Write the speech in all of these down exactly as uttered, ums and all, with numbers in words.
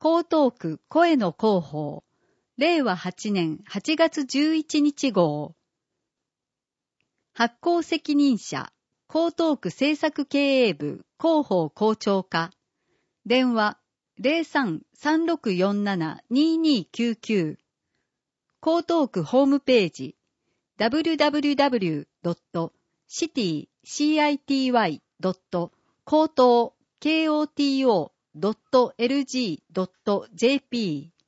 江東区声の広報、れいわはちねんはちがつじゅういちにち号。発行責任者、江東区政策経営部広報校長課。電話 ゼロさん さんろくよんなな にーにーきゅうきゅう。江東区ホームページ ダブリュダブリュダブリュードットシティドットコートードットエルジードットジェーピー。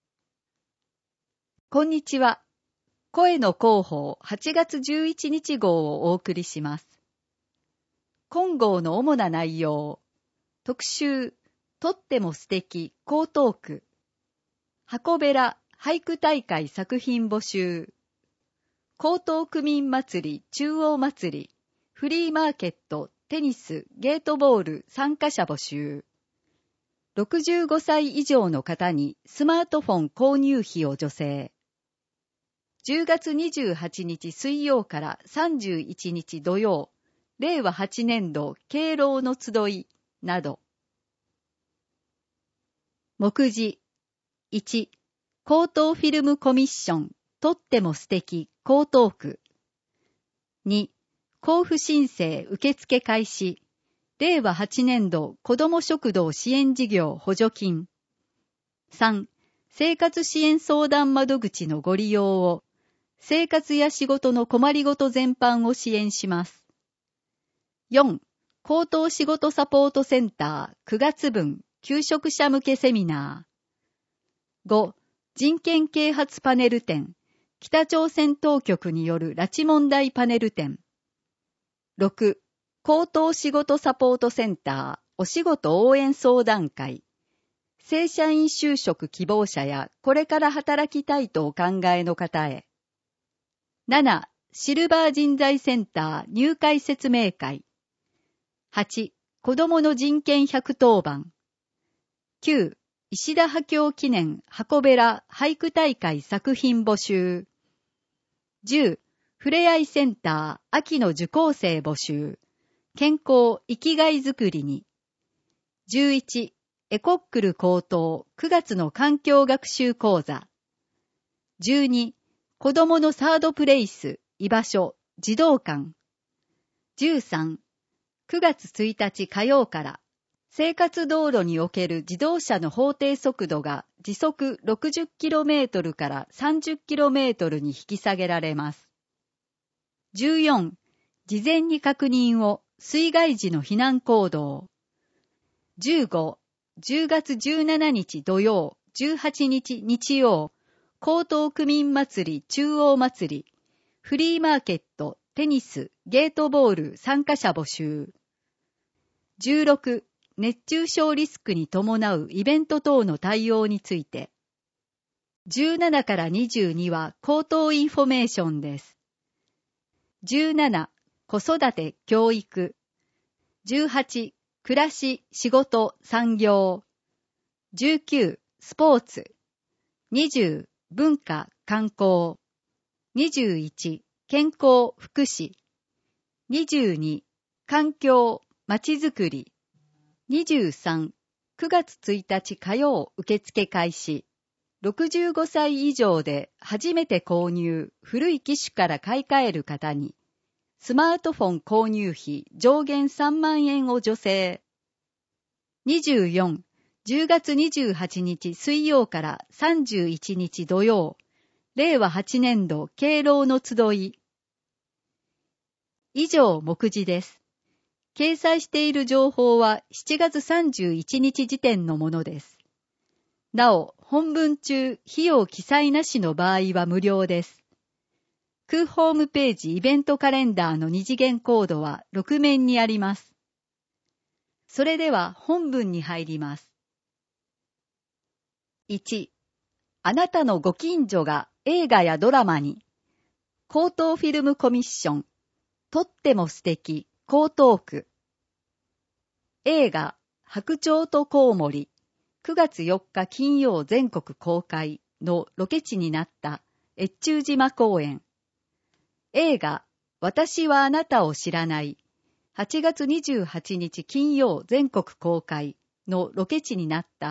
こんにちは。声の広報はちがつじゅういちにち号をお送りします。今号の主な内容。特集、とっても素敵江東区。箱べら俳句大会作品募集。江東区民祭り中央祭り。フリーマーケット、テニス、ゲートボール参加者募集。ろくじゅうごさい以上の方にスマートフォン購入費を助成。じゅうがつにじゅうはちにち水曜からさんじゅういちにち土曜、れいわはちねんど敬老の集いなど。目次いち、江東フィルムコミッション、とっても素敵江東区。に、交付申請受付開始。れいわはちねんど子ども食堂支援事業補助金。さん、生活支援相談窓口のご利用を、生活や仕事の困りごと全般を支援します。よん、高等仕事サポートセンターくがつぶん求職者向けセミナー。ご、人権啓発パネル展、北朝鮮当局による拉致問題パネル展。ろく、高等仕事サポートセンターお仕事応援相談会。正社員就職希望者やこれから働きたいとお考えの方へ。なな、シルバー人材センター入会説明会。はち、子どもの人権ひゃくとおばん。きゅう、石田波郷記念箱べら俳句大会作品募集。じゅう、ふれあいセンター秋の受講生募集。健康生きがいづくりに。じゅういち、エコックル高等くがつの環境学習講座。じゅうに、子どものサードプレイス居場所児童館。じゅうさん、くがつついたち火曜から生活道路における自動車の法定速度が時速 ろくじゅっキロメートル から さんじゅっキロメートル に引き下げられます。じゅうよん、事前に確認を水害時の避難行動。じゅうご、じゅうがつじゅうしちにち土曜、じゅうはちにち日曜、江東区民祭り中央祭り、フリーマーケット、テニス、ゲートボール参加者募集。じゅうろく、熱中症リスクに伴うイベント等の対応について。じゅうななからにじゅうには口頭インフォメーションです。じゅうなな、子育て教育。じゅうはち、暮らし仕事産業。じゅうきゅう、スポーツ。にじゅう、文化観光。にじゅういち、健康福祉。にじゅうに、環境まちづくり。にじゅうさん、くがつついたち火曜受付開始。ろくじゅうごさい以上で初めて購入、古い機種から買い替える方に、スマートフォン購入費上限さんまんえんを助成。にじゅうよん、じゅうがつにじゅうはちにち水曜からさんじゅういちにち土曜、れいわはちねんど敬老の集い。以上目次です。掲載している情報はしちがつさんじゅういちにち時点のものです。なお、本文中、費用記載なしの場合は無料です。区ホームページイベントカレンダーの二次元コードはろくめんにあります。それでは本文に入ります。いち、あなたのご近所が映画やドラマに。江東フィルムコミッション。とっても素敵江東区。映画白鳥とコウモリくがつよっか金曜全国公開のロケ地になった越中島公園。映画私はあなたを知らないはちがつにじゅうはちにち金曜全国公開のロケ地になった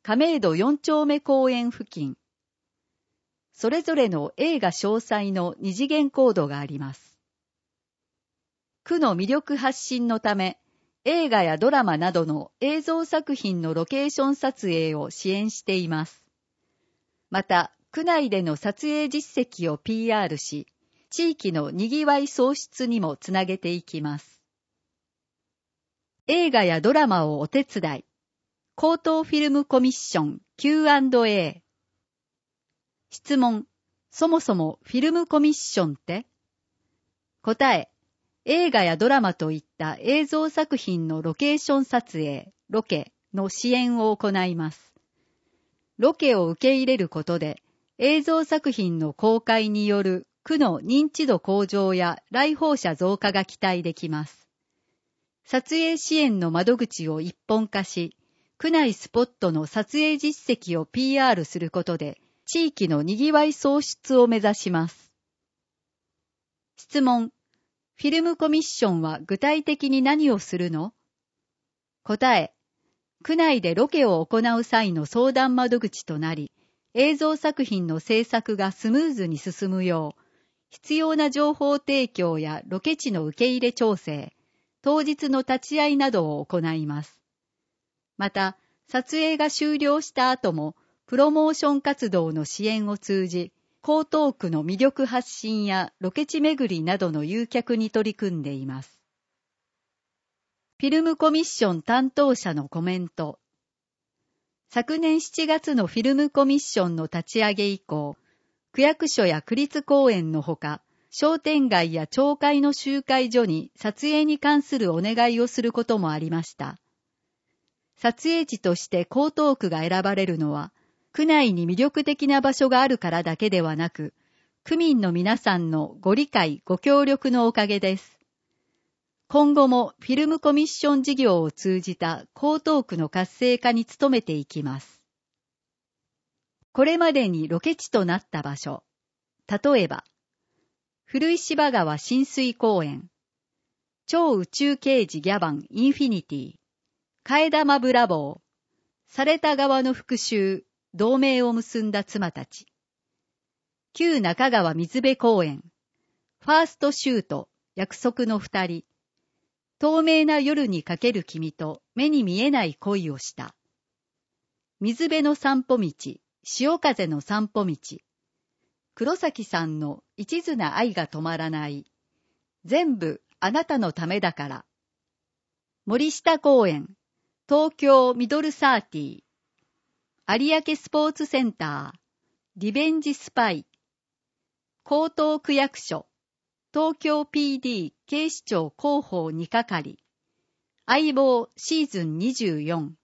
亀戸よん丁目公園付近。それぞれの映画詳細の二次元コードがあります。区の魅力発信のため、映画やドラマなどの映像作品のロケーション撮影を支援しています。また、区内での撮影実績を ピーアール し、地域のにぎわい創出にもつなげていきます。映画やドラマをお手伝い。高等フィルムコミッション キューアンドエー。質問。そもそもフィルムコミッションって？答え。映画やドラマといった映像作品のロケーション撮影、ロケの支援を行います。ロケを受け入れることで、映像作品の公開による区の認知度向上や来訪者増加が期待できます。撮影支援の窓口を一本化し、区内スポットの撮影実績を ピーアール することで、地域のにぎわい創出を目指します。質問。フィルムコミッションは具体的に何をするの？答え。区内でロケを行う際の相談窓口となり、映像作品の制作がスムーズに進むよう、必要な情報提供やロケ地の受け入れ調整、当日の立ち会いなどを行います。また、撮影が終了した後も、プロモーション活動の支援を通じ、江東区の魅力発信やロケ地巡りなどの誘客に取り組んでいます。フィルムコミッション担当者のコメント。昨年しちがつのフィルムコミッションの立ち上げ以降、区役所や区立公園のほか、商店街や町会の集会所に撮影に関するお願いをすることもありました。撮影地として江東区が選ばれるのは、区内に魅力的な場所があるからだけではなく、区民の皆さんのご理解、ご協力のおかげです。今後もフィルムコミッション事業を通じた江東区の活性化に努めていきます。これまでにロケ地となった場所。例えば、古石場川親水公園、超宇宙刑事ギャバンインフィニティ、替え玉ブラボー、された側の復讐、同盟を結んだ妻たち、旧中川水辺公園、ファーストシュート、約束の二人、透明な夜にかける君と目に見えない恋をした。水辺の散歩道、潮風の散歩道。黒崎さんの一途な愛が止まらない。全部あなたのためだから。森下公園、東京ミドルサーティー。有明スポーツセンター、リベンジスパイ。江東区役所。東京 ピーディー 警視庁広報に係。相棒シーズンにじゅうよん。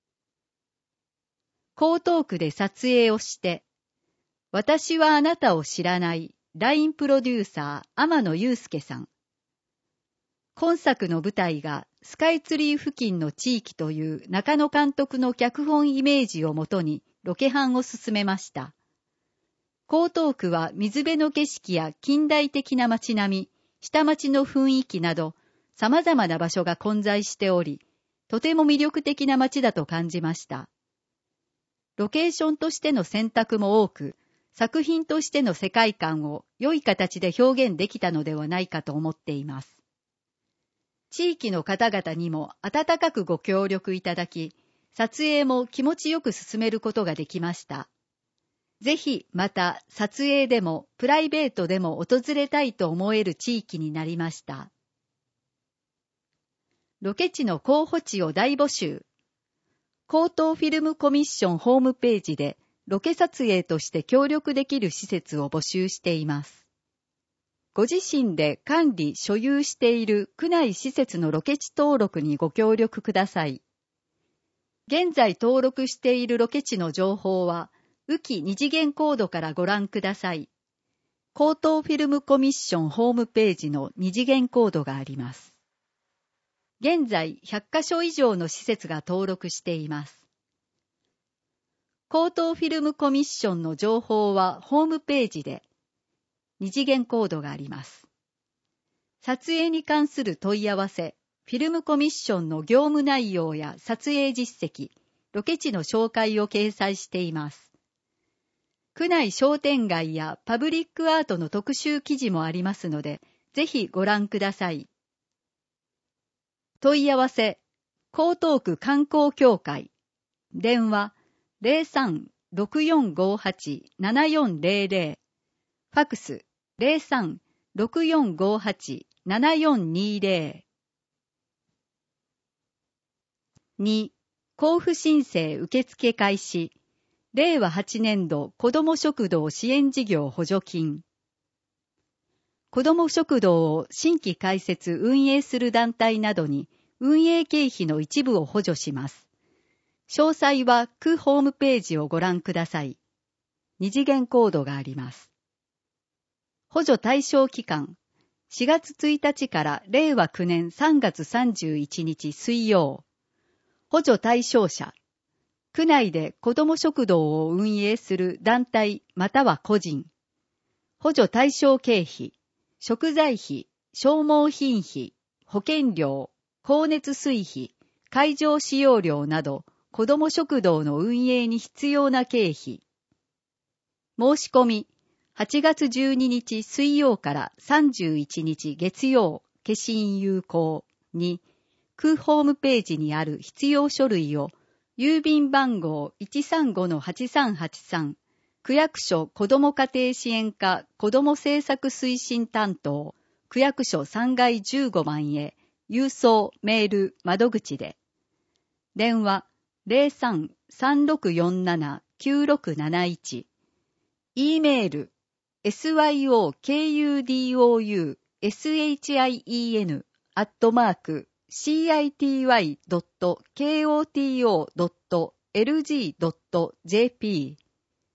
江東区で撮影をして、私はあなたを知らない ライン プロデューサー天野祐介さん。今作の舞台がスカイツリー付近の地域という中野監督の脚本イメージをもとにロケハンを進めました。江東区は水辺の景色や近代的な街並み、下町の雰囲気など様々な場所が混在しており、とても魅力的な街だと感じました。ロケーションとしての選択も多く、作品としての世界観を良い形で表現できたのではないかと思っています。地域の方々にも温かくご協力いただき、撮影も気持ちよく進めることができました。ぜひまた撮影でもプライベートでも訪れたいと思える地域になりました。ロケ地の候補地を大募集。江東フィルムコミッションホームページでロケ撮影として協力できる施設を募集しています。ご自身で管理・所有している区内施設のロケ地登録にご協力ください。現在登録しているロケ地の情報は、雨季二次元コードからご覧ください。江東フィルムコミッションホームページの二次元コードがあります。現在ひゃくカ所以上の施設が登録しています。江東フィルムコミッションの情報はホームページで二次元コードがあります。撮影に関する問い合わせ、フィルムコミッションの業務内容や撮影実績、 ロケ地の紹介を掲載しています。区内商店街やパブリックアートの特集記事もありますので、ぜひご覧ください。問い合わせ、江東区観光協会。電話 ゼロさん ろくよんごはち ななよんゼロゼロ。ファクス ゼロさん ろくよんごはち ななよんにゼロ。に、交付申請受付開始。れいわはちねんど子ども食堂支援事業補助金。子ども食堂を新規開設運営する団体などに運営経費の一部を補助します。詳細は区ホームページをご覧ください。二次元コードがあります。補助対象期間、しがつついたちかられいわきゅうねんさんがつさんじゅういちにち水曜。補助対象者、区内で子ども食堂を運営する団体または個人。補助対象経費、食材費、消耗品費、保険料、光熱水費、会場使用料など、子ども食堂の運営に必要な経費。申し込み、はちがつじゅうににち水曜からさんじゅういちにち月曜、消印有効に、区ホームページにある必要書類を、郵便番号 いちさんごのはちさんはちさん、区役所子ども家庭支援課子ども政策推進担当、区役所さんがいじゅうごばんへ、郵送、メール、窓口で。電話 ゼロさん さんろくよんなな きゅうろくなないち。E メール エスワイオーケーユーディーオーユーエスエイチアイイーエヌ アットマーク シーアイティーワイドットケーオーティーオードットエルジードットジェーピー。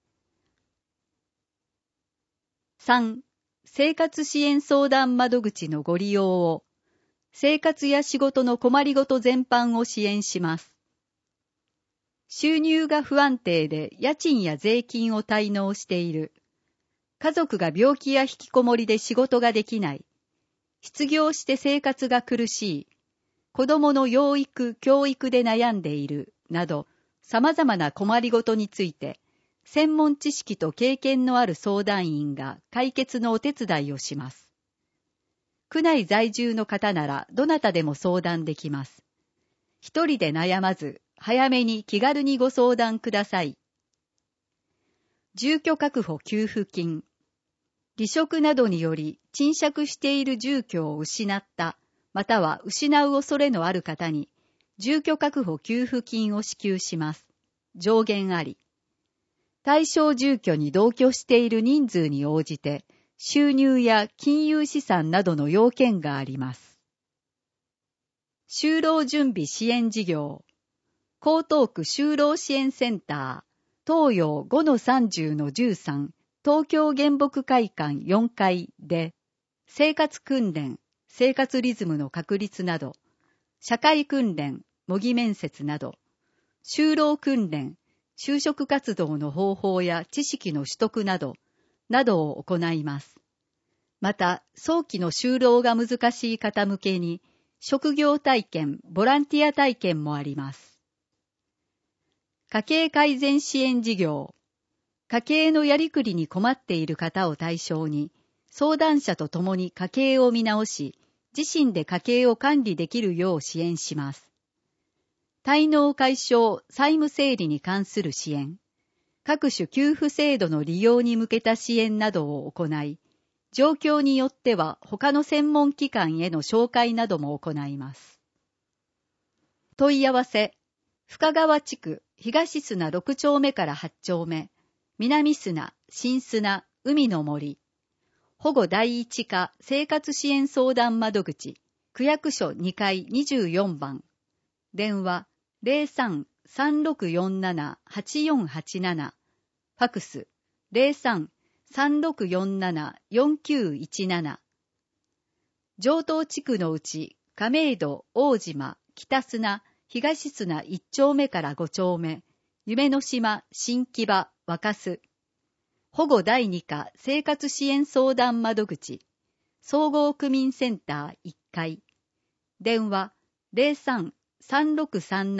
さん. 生活支援相談窓口のご利用を、生活や仕事の困りごと全般を支援します。収入が不安定で家賃や税金を滞納している。家族が病気や引きこもりで仕事ができない。失業して生活が苦しい。子供の養育・教育で悩んでいる。など、様々な困りごとについて、専門知識と経験のある相談員が解決のお手伝いをします。区内在住の方ならどなたでも相談できます。一人で悩まず、早めに気軽にご相談ください。住居確保給付金。離職などにより賃借している住居を失った、または失う恐れのある方に、住居確保給付金を支給します。上限あり。対象住居に同居している人数に応じて、収入や金融資産などの要件があります。就労準備支援事業。江東区就労支援センター、東洋 ごのさんじゅうのじゅうさん、東京原木会館よんかいで、生活訓練、生活リズムの確立など、社会訓練、模擬面接など、就労訓練、就職活動の方法や知識の取得など、などを行います。また、早期の就労が難しい方向けに、職業体験、ボランティア体験もあります。家計改善支援事業。家計のやりくりに困っている方を対象に、相談者と共に家計を見直し、自身で家計を管理できるよう支援します。滞納解消、債務整理に関する支援、各種給付制度の利用に向けた支援などを行い、状況によっては他の専門機関への紹介なども行います。問い合わせ、深川地区東砂ろくちょうめからはちちょうめ、南砂、新砂、海の森、保護第一課生活支援相談窓口、区役所にかいにじゅうよんばん、電話 ゼロさん さんろくよんなな はちよんはちなな、ファクス ゼロさん さんろくよんなな よんきゅういちなな。城東地区のうち亀戸、大島、北砂、東砂いっちょうめからごちょうめ、夢の島、新木場、若洲、保護第二課生活支援相談窓口、総合区民センターいっかい、電話 ゼロさん さんろくさんなな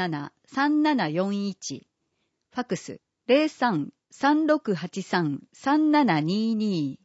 さんななよんいち、ファクス ゼロさん さんろくはちさん さんななにに。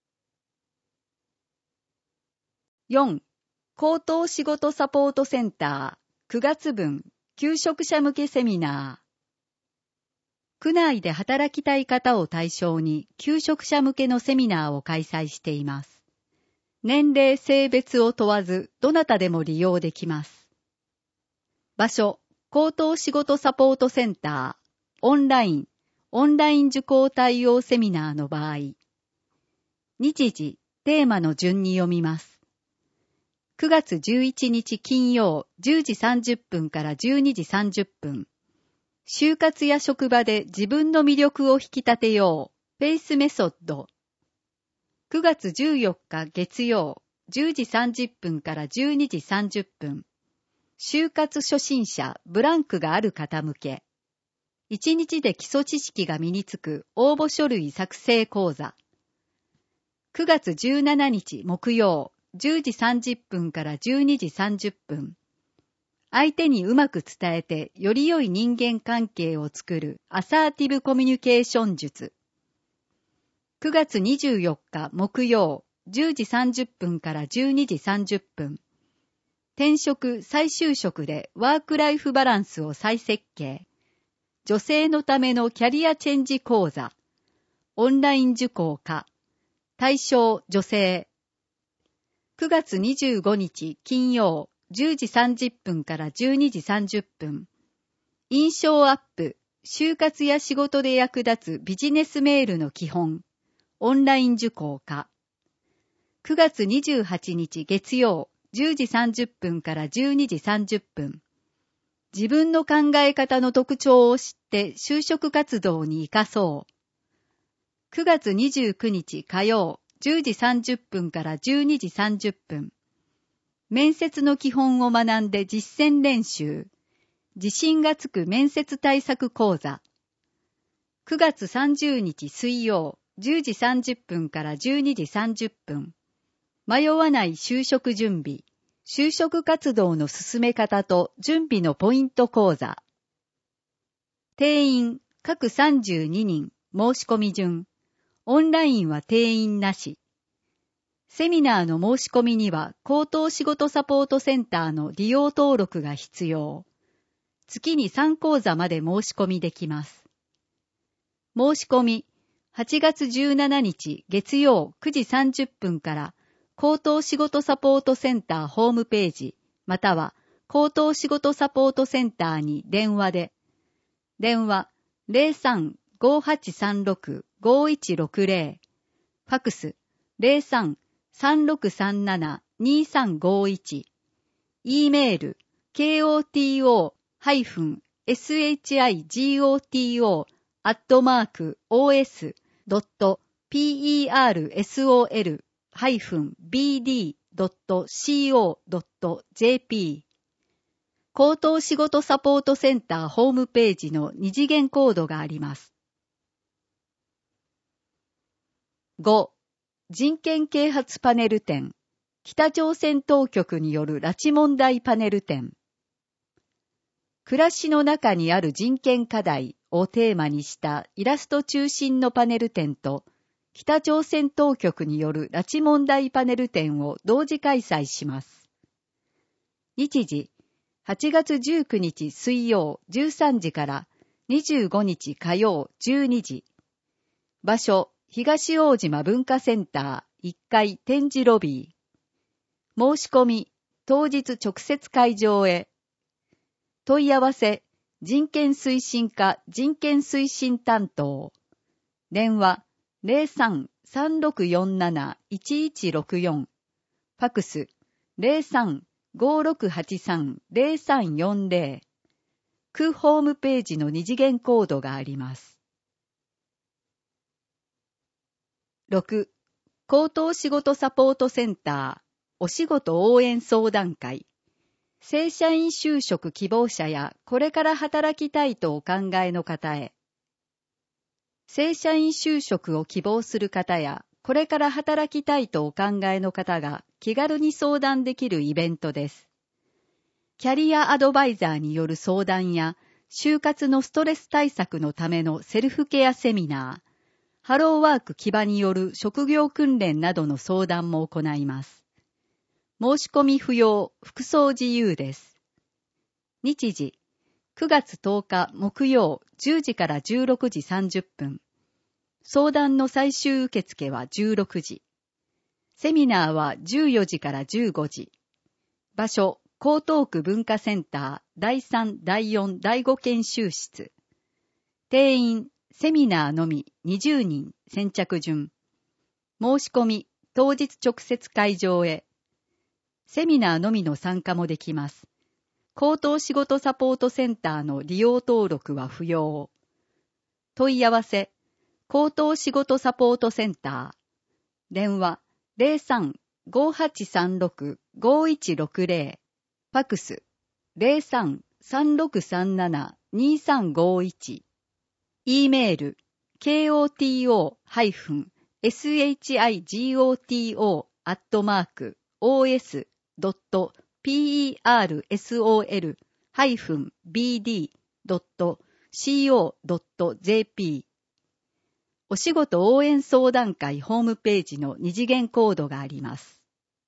よん. 高等仕事サポートセンターくがつぶん求職者向けセミナー。区内で働きたい方を対象に求職者向けのセミナーを開催しています。年齢、性別を問わずどなたでも利用できます。場所、高等仕事サポートセンター、オンライン、オンライン受講対応セミナーの場合。日時、テーマの順に読みます。くがつじゅういちにち金曜じゅうじさんじゅっぷんからじゅうにじさんじゅっぷん。就活や職場で自分の魅力を引き立てよう。フェイスメソッド。くがつじゅうよっか月曜じゅうじさんじゅっぷんからじゅうにじさんじゅっぷん。就活初心者ブランクがある方向け。いちにちで基礎知識が身につく応募書類作成講座。くがつじゅうしちにち木曜じゅうじさんじゅっぷんからじゅうにじさんじゅっぷん。相手にうまく伝えてより良い人間関係を作るアサーティブコミュニケーション術。くがつにじゅうよっか木曜じゅうじさんじゅっぷんからじゅうにじさんじゅっぷん。転職再就職でワークライフバランスを再設計。女性のためのキャリアチェンジ講座。オンライン受講可。対象女性。くがつにじゅうごにち金曜じゅうじさんじゅっぷんからじゅうにじさんじゅっぷん。印象アップ、就活や仕事で役立つビジネスメールの基本。オンライン受講可。くがつにじゅうはちにち月曜じゅうじさんじゅっぷんからじゅうにじさんじゅっぷん。自分の考え方の特徴を知って就職活動に生かそう。くがつにじゅうくにち火曜じゅうじさんじゅっぷんからじゅうにじさんじゅっぷん。面接の基本を学んで実践練習。自信がつく面接対策講座。くがつさんじゅうにち水曜じゅうじさんじゅっぷんからじゅうにじさんじゅっぷん。迷わない就職準備。就職活動の進め方と準備のポイント講座。定員各さんじゅうににん。申し込み順。オンラインは定員なし。セミナーの申し込みには高等仕事サポートセンターの利用登録が必要。月にさん講座まで申し込みできます。申し込みはちがつじゅうしちにち月曜くじさんじゅっぷんから高等仕事サポートセンターホームページまたは高等仕事サポートセンターに電話で電話 ゼロさん ごはちさんろく ごいちろくゼロ ファクス ゼロさん さんろくさんなな にさんごいち E メール ケーオーティーオー シゴト アットマーク オーエス ドット ピーイーアールエスオーエル ビーディー ドット シーオー ドット ジェーピー 高等仕事サポートセンターホームページの二次元コードがあります。ご. 人権啓発パネル展。北朝鮮当局による拉致問題パネル展。暮らしの中にある人権課題をテーマにしたイラスト中心のパネル展と、北朝鮮当局による拉致問題パネル展を同時開催します。日時、はちがつじゅうくにち水曜じゅうさんじからにじゅうごにち火曜じゅうにじ。場所、東大島文化センターいっかい展示ロビー。申し込み、当日直接会場へ。問い合わせ、人権推進課人権推進担当。電話、ゼロさん さんろくよんなな いちいちろくよん。ファクス、ゼロさん ごろくはちさん ゼロさんよんゼロ。区ホームページの二次元コードがあります。ろく. 高等仕事サポートセンターお仕事応援相談会。正社員就職希望者やこれから働きたいとお考えの方へ。正社員就職を希望する方やこれから働きたいとお考えの方が気軽に相談できるイベントです。キャリアアドバイザーによる相談や就活のストレス対策のためのセルフケアセミナー、ハローワーク木場による職業訓練などの相談も行います。申し込み不要、服装自由です。日時、くがつとおか木曜じゅうじからじゅうろくじさんじゅっぷん。相談の最終受付はじゅうろくじ。セミナーはじゅうよじからじゅうごじ。場所、江東区文化センターだいさん、だいよん、だいご研修室。定員、セミナーのみにじゅうにん先着順。申し込み、当日直接会場へ。セミナーのみの参加もできます。高等仕事サポートセンターの利用登録は不要。問い合わせ、高等仕事サポートセンター。電話 ゼロさん ごはちさんろく ごいちろくゼロ。ファクス ゼロさん さんろくさんなな にさんごいち。E メール ケーオーティーオー シゴト アットマーク オーエス ドット ピーイーアールエスオーエル ビーディー ドット シーオー ドット ジェーピー。お仕事応援相談会ホームページの二次元コードがあります。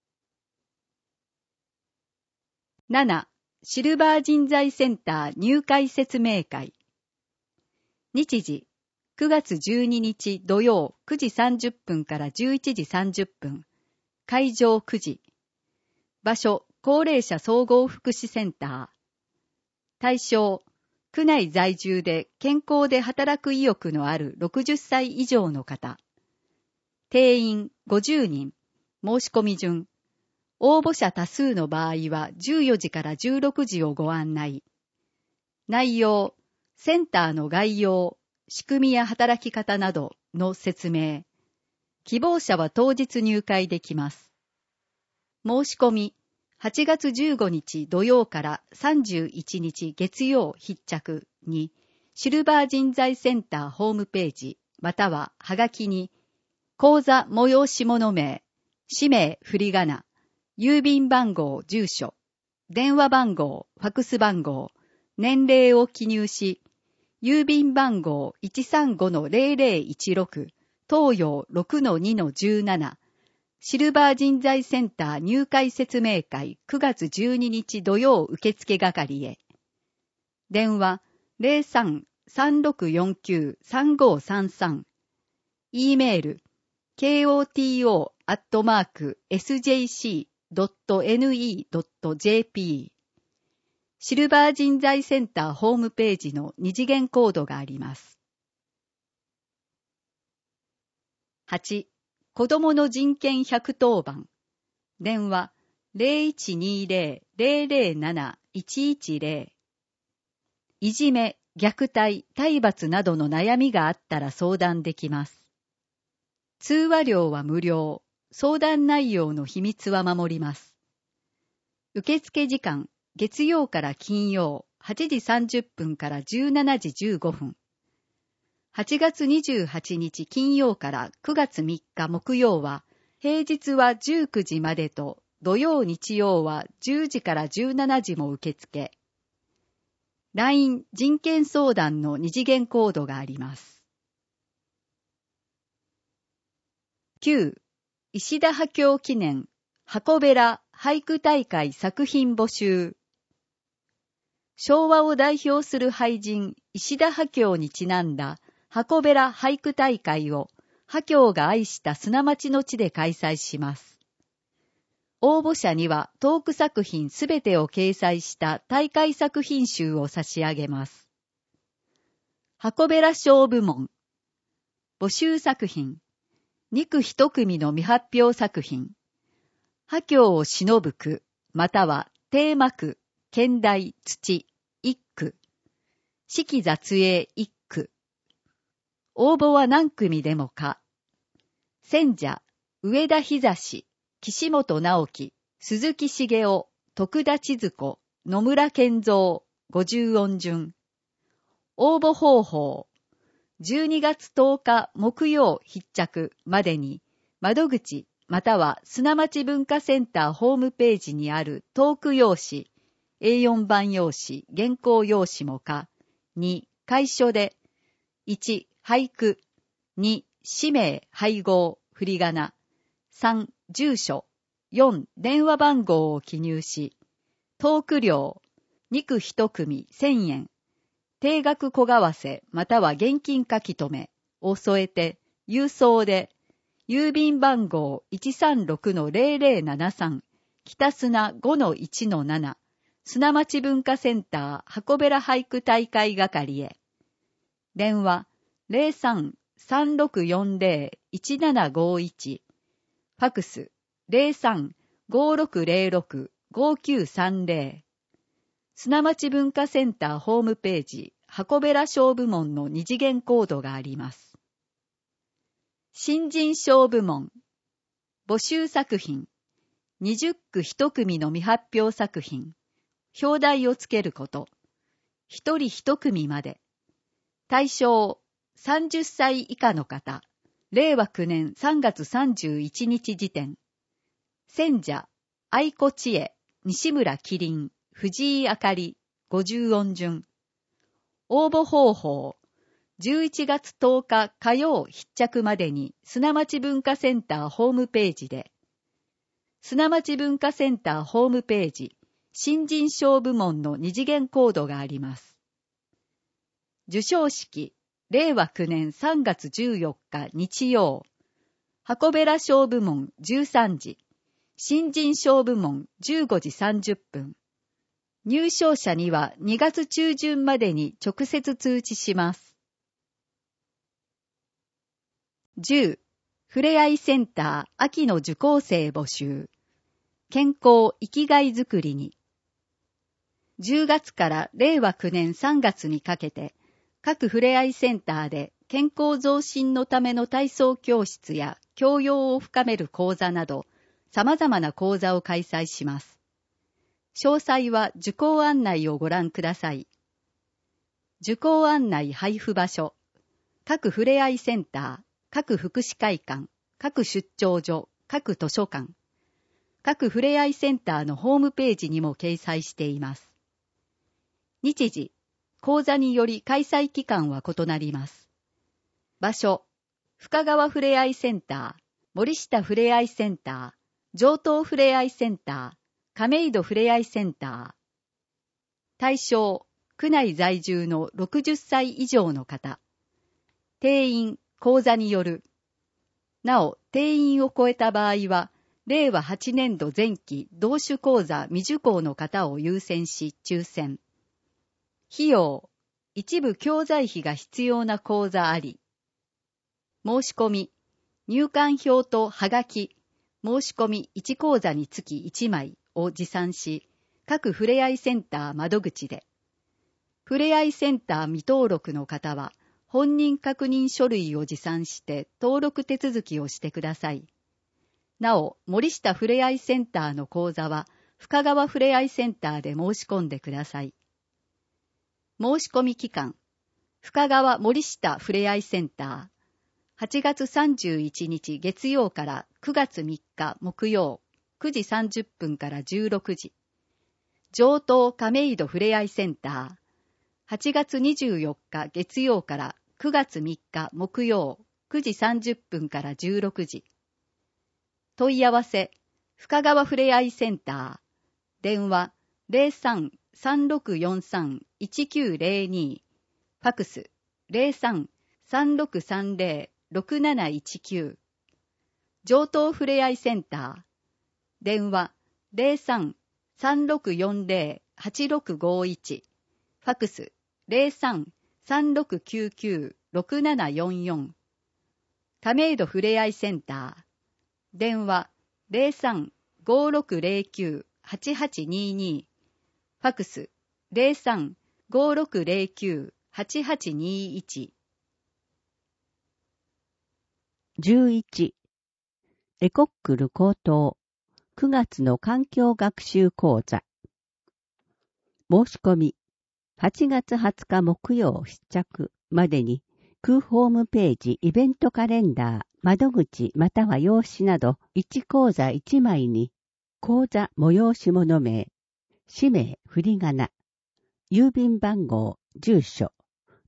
なな. シルバー人材センター入会説明会。日時、くがつじゅうににち土曜くじさんじゅっぷんからじゅういちじさんじゅっぷん。会場くじ。場所、高齢者総合福祉センター。対象、区内在住で健康で働く意欲のあるろくじゅっさい以上の方。定員ごじゅうにん。申し込み順。応募者多数の場合はじゅうよじからじゅうろくじをご案内。内容、センターの概要、仕組みや働き方などの説明。希望者は当日入会できます。申し込み、はちがつじゅうごにち土曜からさんじゅういちにち月曜必着に、シルバー人材センターホームページ、またははがきに、講座催し物名、氏名振り仮名、郵便番号住所、電話番号、ファクス番号、年齢を記入し、郵便番号 いちさんごのゼロゼロいちろく、東洋 ろくのにのじゅうなな、シルバー人材センター入会説明会くがつじゅうににち土曜受付係へ。電話 ゼロさん さんろくよんきゅう さんごさんさん。E メール ケーオーティーオー アットマーク エスジェーシー ドット エヌイー ドット ジェーピー。シルバー人材センターホームページの二次元コードがあります。はち. 子どもの人権ひゃくとおばん。電話 ゼロいちにゼロ ゼロゼロなな いちいちゼロ。いじめ、虐待、体罰などの悩みがあったら相談できます。通話料は無料。相談内容の秘密は守ります。受付時間、月曜から金曜、はちじさんじゅっぷんからじゅうしちじじゅうごふん。はちがつにじゅうはちにち金曜からくがつみっか木曜は、平日はじゅうくじまでと、土曜日曜はじゅうじからじゅうしちじも受付。ライン 人権相談の二次元コードがあります。きゅう. 石田波郷記念箱べら俳句大会作品募集。昭和を代表する俳人石田波郷にちなんだ箱べら俳句大会を波郷が愛した砂町の地で開催します。応募者にはトーク作品すべてを掲載した大会作品集を差し上げます。箱べら賞部門。募集作品。にく一組の未発表作品。波郷を偲ぶ句、またはテーマ句、兼題、土、一句。四季雑影一句。応募は何組でもか。選者、上田久志、岸本直樹、鈴木茂雄、徳田千鶴子、野村健三、五十音順。応募方法。じゅうにがつとおか木曜必着までに窓口または砂町文化センターホームページにあるトーク用紙、エーよん 番用紙、原稿用紙もか、 に、楷書で、いち、俳句、に、氏名、配合、振り仮名、さん、住所、よん、電話番号を記入し、トーク料、肉一組せんえん、定額小為替または現金書き留めを添えて、郵送で、郵便番号 いちさんろくのゼロゼロななさん、北砂 ごのいちのなな、砂町文化センター箱べら俳句大会係へ。電話 ゼロさん さんろくよんゼロ いちななごいち、ファクス ゼロさん ごろくゼロろく ごきゅうさんゼロ、砂町文化センターホームページ箱べら小部門の二次元コードがあります。新人賞部門、募集作品、にじゅっく一組の未発表作品、表題をつけること、一人一組まで、対象、さんじゅっさい以下の方、れいわきゅうねんさんがつさんじゅういちにち時点、選者、愛子千恵、西村麒麟、藤井あかり、ごじゅう音順、応募方法、じゅういちがつとおか火曜必着までに砂町文化センターホームページで、砂町文化センターホームページ新人賞部門の二次元コードがあります。授賞式、れいわきゅうねんさんがつじゅうよっか日曜、箱べら賞部門じゅうさんじ、新人賞部門じゅうごじさんじゅっぷん。入賞者にはにがつちゅうじゅんまでに直接通知します。じゅう、ふれあいセンター秋の受講生募集。健康生きがいづくりに。じゅうがつかられいわきゅうねんさんがつにかけて、各ふれあいセンターで健康増進のための体操教室や教養を深める講座など、様々な講座を開催します。詳細は受講案内をご覧ください。受講案内配布場所、各ふれあいセンター、各福祉会館、各出張所、各図書館、各ふれあいセンターのホームページにも掲載しています。日時、講座により開催期間は異なります。場所、深川ふれあいセンター、森下ふれあいセンター、上東ふれあいセンター、亀戸ふれあいセンター。対象、区内在住のろくじゅっさい以上の方。定員、講座による。なお、定員を超えた場合は、れいわはちねんど前期同種講座未受講の方を優先し抽選。費用、一部教材費が必要な講座あり。申し込み、入館票とはがき、申し込みいち講座につきいちまいを持参し、各ふれあいセンター窓口で。ふれあいセンター未登録の方は、本人確認書類を持参して登録手続きをしてください。なお、森下ふれあいセンターの講座は、深川ふれあいセンターで申し込んでください。申し込み期間、深川森下ふれあいセンター、はちがつさんじゅういちにち月曜からくがつみっか木曜、くじさんじゅっぷんからじゅうろくじ。上東亀戸ふれあいセンター、はちがつにじゅうよっか月曜からくがつみっか木曜、くじさんじゅっぷんからじゅうろくじ。問い合わせ、深川ふれあいセンター、電話 ゼロさん さんろくよんさん いちきゅうゼロに、ファクス ゼロさん さんろくさんゼロ ろくなないちきゅう、上東ふれあいセンター、電話 ゼロさん さんろくよんゼロ はちろくごいち、ファクス ゼロさん さんろくきゅうきゅう ろくななよんよん、亀戸ふれあいセンター、電話 ゼロさん ごろくゼロきゅう はちはちにに、ファクス ゼロさん ごろくゼロきゅう はちはちにいち。 じゅういち、エコックル高等くがつの環境学習講座。申し込み、はちがつはつか木曜必着までに、空ホームページイベントカレンダー、窓口または用紙などいち講座いちまいに、講座催し物名、氏名振り仮名、郵便番号、住所、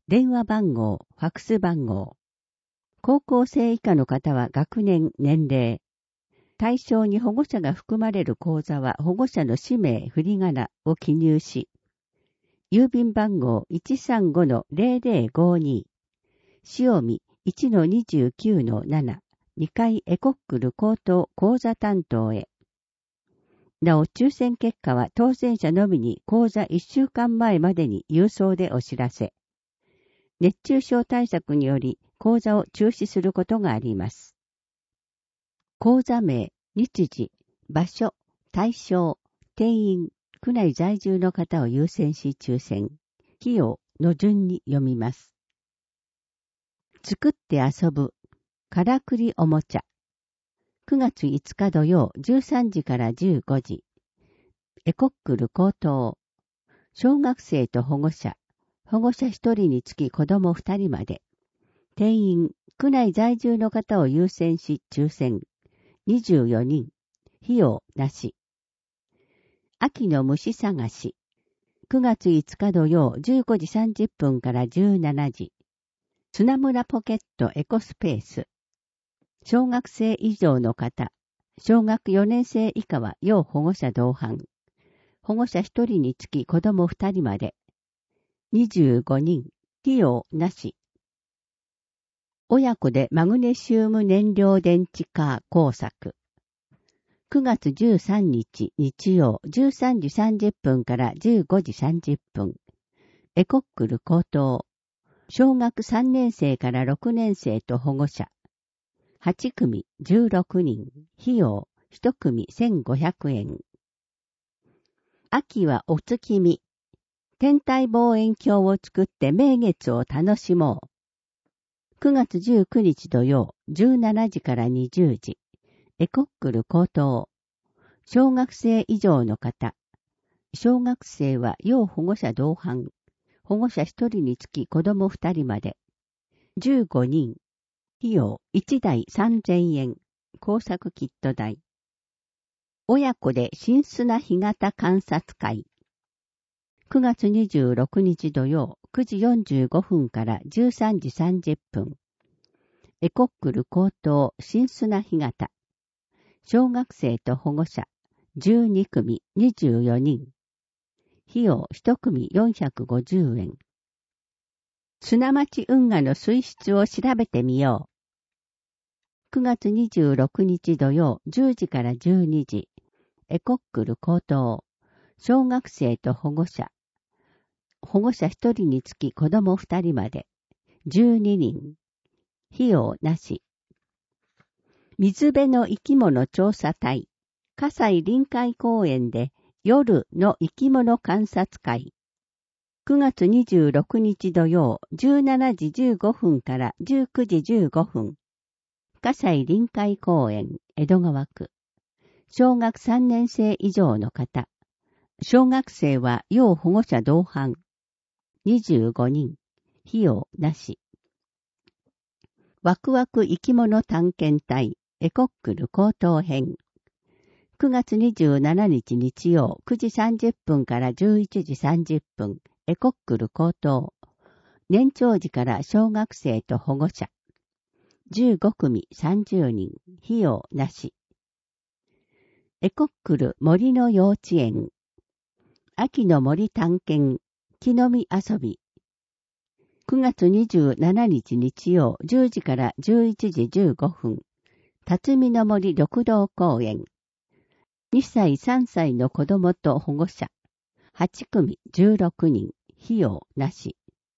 電話番号、ファックス番号。高校生以下の方は学年、年齢。対象に保護者が含まれる口座は保護者の氏名、振り仮名を記入し、郵便番号 いちさんごのゼロゼロごに、塩見 いちのにじゅうきゅうのなな、にかいエコックル高等口座担当へ。なお、抽選結果は当選者のみに口座いっしゅうかんまえまでに郵送でお知らせ。熱中症対策により口座を中止することがあります。口座名、日時、場所、対象、定員、区内在住の方を優先し抽選、費用の順に読みます。作って遊ぶ、からくりおもちゃ。くがついつか土曜じゅうさんじからじゅうごじ。エコックル高等。小学生と保護者、保護者ひとりにつき子供ふたりまで。定員、区内在住の方を優先し抽選。にじゅうよにん。費用なし。秋の虫探し。くがついつか土曜じゅうごじさんじゅっぷんからじゅうしちじ。砂村ポケットエコスペース。小学生以上の方、小学よねん生以下は要保護者同伴。保護者ひとりにつき子供ふたりまで。にじゅうごにん。費用なし。親子でマグネシウム燃料電池カー工作。くがつじゅうさんにち日曜じゅうさんじさんじゅっぷんからじゅうごじさんじゅっぷん。エコックル高等。小学さんねん生からろくねん生と保護者。はちくみじゅうろくにん。費用いちくみせんごひゃくえん。秋はお月見。天体望遠鏡を作って名月を楽しもう。くがつじゅうくにち土曜じゅうしちじからにじゅうじ。エコックル高等。小学生以上の方。小学生は要保護者同伴。保護者ひとりにつき子供ふたりまで。じゅうごにん。費用いちだいさんぜんえん。工作キット代。親子で新砂干潟観察会。くがつにじゅうろくにち土曜くじよんじゅうごふんからじゅうさんじさんじゅっぷん。エコックル高等新砂干潟。小学生と保護者じゅうにくみにじゅうよにん。費用いちくみよんひゃくごじゅうえん。砂町運河の水質を調べてみよう。くがつにじゅうろくにち土曜じゅうじからじゅうにじ。エコックル高等。小学生と保護者。保護者ひとりにつき子供ふたりまで。じゅうににん。費用なし。水辺の生き物調査隊。葛西臨海公園で夜の生き物観察会。くがつにじゅうろくにち土曜じゅうしちじじゅうごふんからじゅうくじじゅうごふん。葛西臨海公園、江戸川区。小学さんねん生以上の方。小学生は要保護者同伴。にじゅうごにん。費用なし。ワクワク生き物探検隊、エコックル高等編。くがつにじゅうしちにち日曜くじさんじゅっぷんからじゅういちじさんじゅっぷん。エコックル高等。年長児から小学生と保護者。じゅうごくみさんじゅうにん。費用なし。エコックル森の幼稚園。秋の森探検。木の実遊び。くがつにじゅうしちにち日曜じゅうじからじゅういちじじゅうごふん。辰巳の森緑道公園。にさいさんさいの子供と保護者。はちくみじゅうろくにん。費用なし。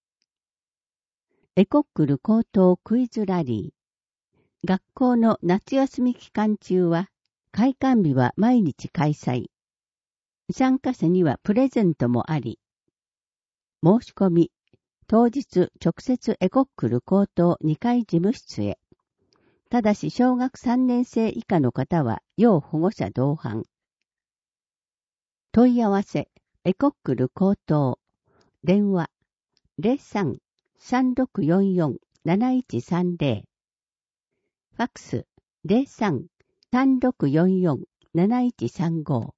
エコックル高等クイズラリー。学校の夏休み期間中は、開館日は毎日開催。参加者にはプレゼントもあり。申し込み。当日直接エコックル高等にかい事務室へ。ただし小学さんねん生以下の方は要保護者同伴。問い合わせ、エコックル高等。電話、ゼロさん さんろくよんよん なないちさんゼロ。ファックス、ゼロさん さんろくよんよん なないちさんご。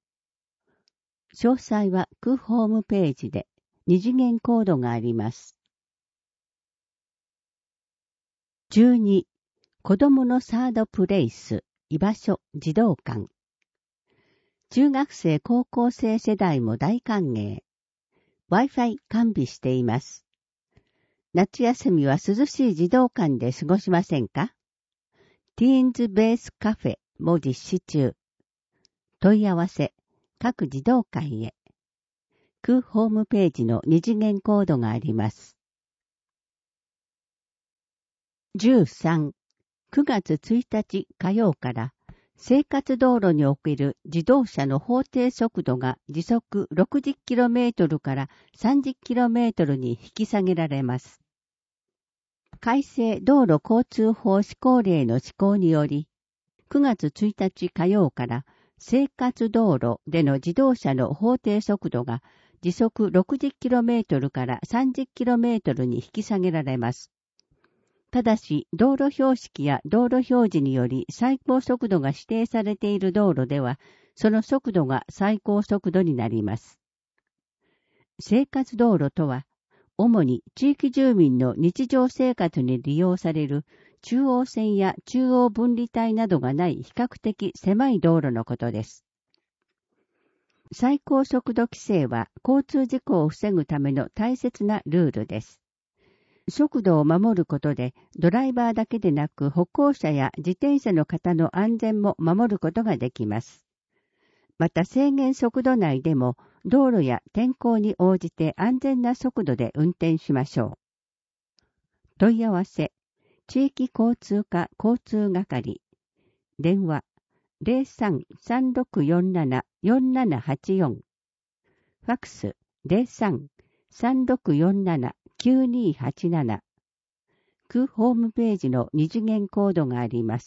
詳細は区ホームページで二次元コードがあります。 じゅうに、子供のサードプレイス、居場所、児童館。中学生高校生世代も大歓迎。Wi-Fi 完備しています。夏休みは涼しい児童館で過ごしませんか？ティーンズベースカフェも実施中。問い合わせ、各児童館へ。空ホームページの二次元コードがあります。じゅうさん、くがつついたち火曜から生活道路における自動車の法定速度が時速 ろくじゅっキロメートル から さんじゅっキロメートル に引き下げられます。改正道路交通法施行令の施行により、くがつついたち火曜から生活道路での自動車の法定速度が時速 ろくじゅっキロメートル から さんじゅっキロメートル に引き下げられます。ただし、道路標識や道路表示により最高速度が指定されている道路では、その速度が最高速度になります。生活道路とは、主に地域住民の日常生活に利用される中央線や中央分離帯などがない比較的狭い道路のことです。最高速度規制は交通事故を防ぐための大切なルールです。速度を守ることでドライバーだけでなく歩行者や自転車の方の安全も守ることができます。また制限速度内でも道路や天候に応じて安全な速度で運転しましょう。問い合わせ、地域交通課交通係。電話 ゼロさん さんろくよんなな よんななはちよん。ファックス ゼロさん さんろくよんなな きゅうにはちなな。区ホームページの二次元コードがあります。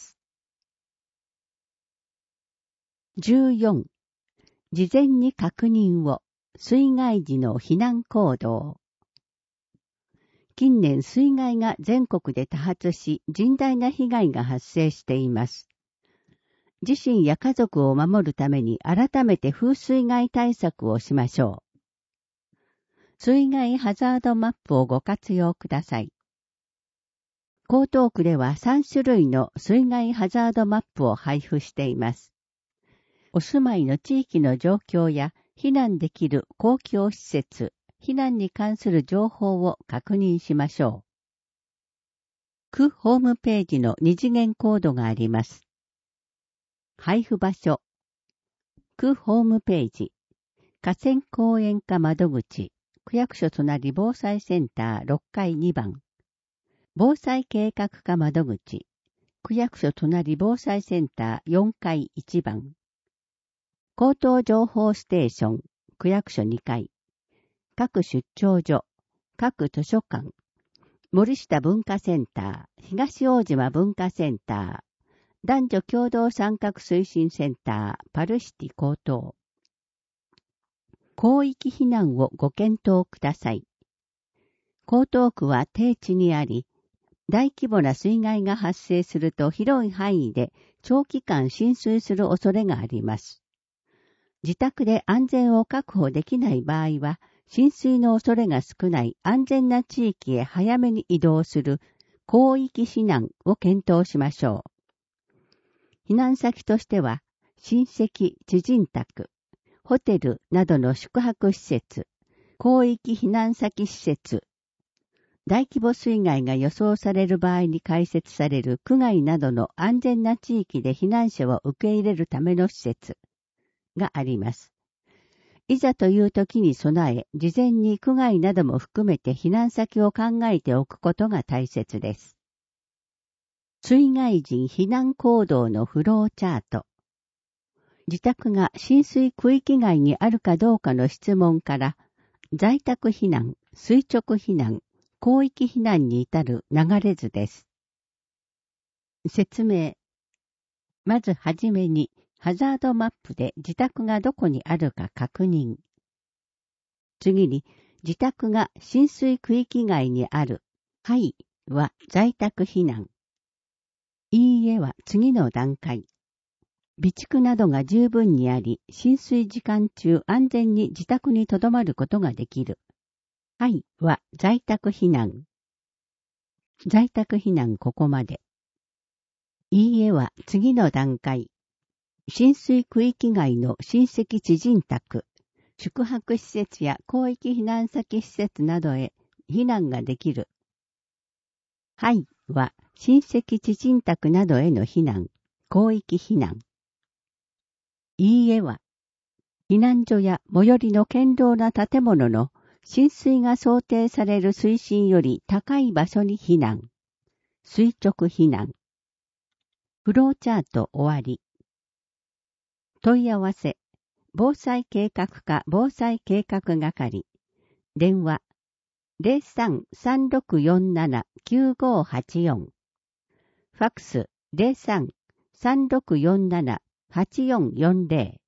じゅうよん、事前に確認を。水害時の避難行動。近年水害が全国で多発し、甚大な被害が発生しています。自身や家族を守るために改めて風水害対策をしましょう。水害ハザードマップをご活用ください。江東区ではさんしゅるいの水害ハザードマップを配布しています。お住まいの地域の状況や避難できる公共施設、避難に関する情報を確認しましょう。区ホームページの二次元コードがあります。配布場所。区ホームページ。河川公園課窓口。区役所隣防災センターろっかいにばん。防災計画課窓口。区役所隣防災センターよんかいいちばん。口頭情報ステーション。区役所にかい。各出張所。各図書館。森下文化センター。東大島文化センター。男女共同参画推進センター。パルシティ江東。広域避難をご検討ください。江東区は低地にあり、大規模な水害が発生すると広い範囲で長期間浸水する恐れがあります。自宅で安全を確保できない場合は、浸水の恐れが少ない安全な地域へ早めに移動する広域避難を検討しましょう。避難先としては、親戚、知人宅、ホテルなどの宿泊施設、広域避難先施設、大規模水害が予想される場合に開設される区外などの安全な地域で避難者を受け入れるための施設があります。いざという時に備え、事前に区外なども含めて避難先を考えておくことが大切です。水害時避難行動のフローチャート。自宅が浸水区域外にあるかどうかの質問から、在宅避難、垂直避難、広域避難に至る流れ図です。説明。まずはじめに、ハザードマップで自宅がどこにあるか確認。次に、自宅が浸水区域外にある。はいは在宅避難。いいえは次の段階。備蓄などが十分にあり、浸水時間中安全に自宅に留まることができる。はいは在宅避難。 在宅避難ここまで。いいえは次の段階。浸水区域外の親戚知人宅、宿泊施設や広域避難先施設などへ避難ができる。はいは親戚知人宅などへの避難、広域避難。いいえは、避難所や最寄りの堅牢な建物の浸水が想定される水深より高い場所に避難。垂直避難。フローチャート終わり。問い合わせ。防災計画課防災計画係。電話。ゼロさん さんろくよんなな きゅうごはちよん。ファックス。ゼロさん さんろくよんなな はちよんよんゼロ。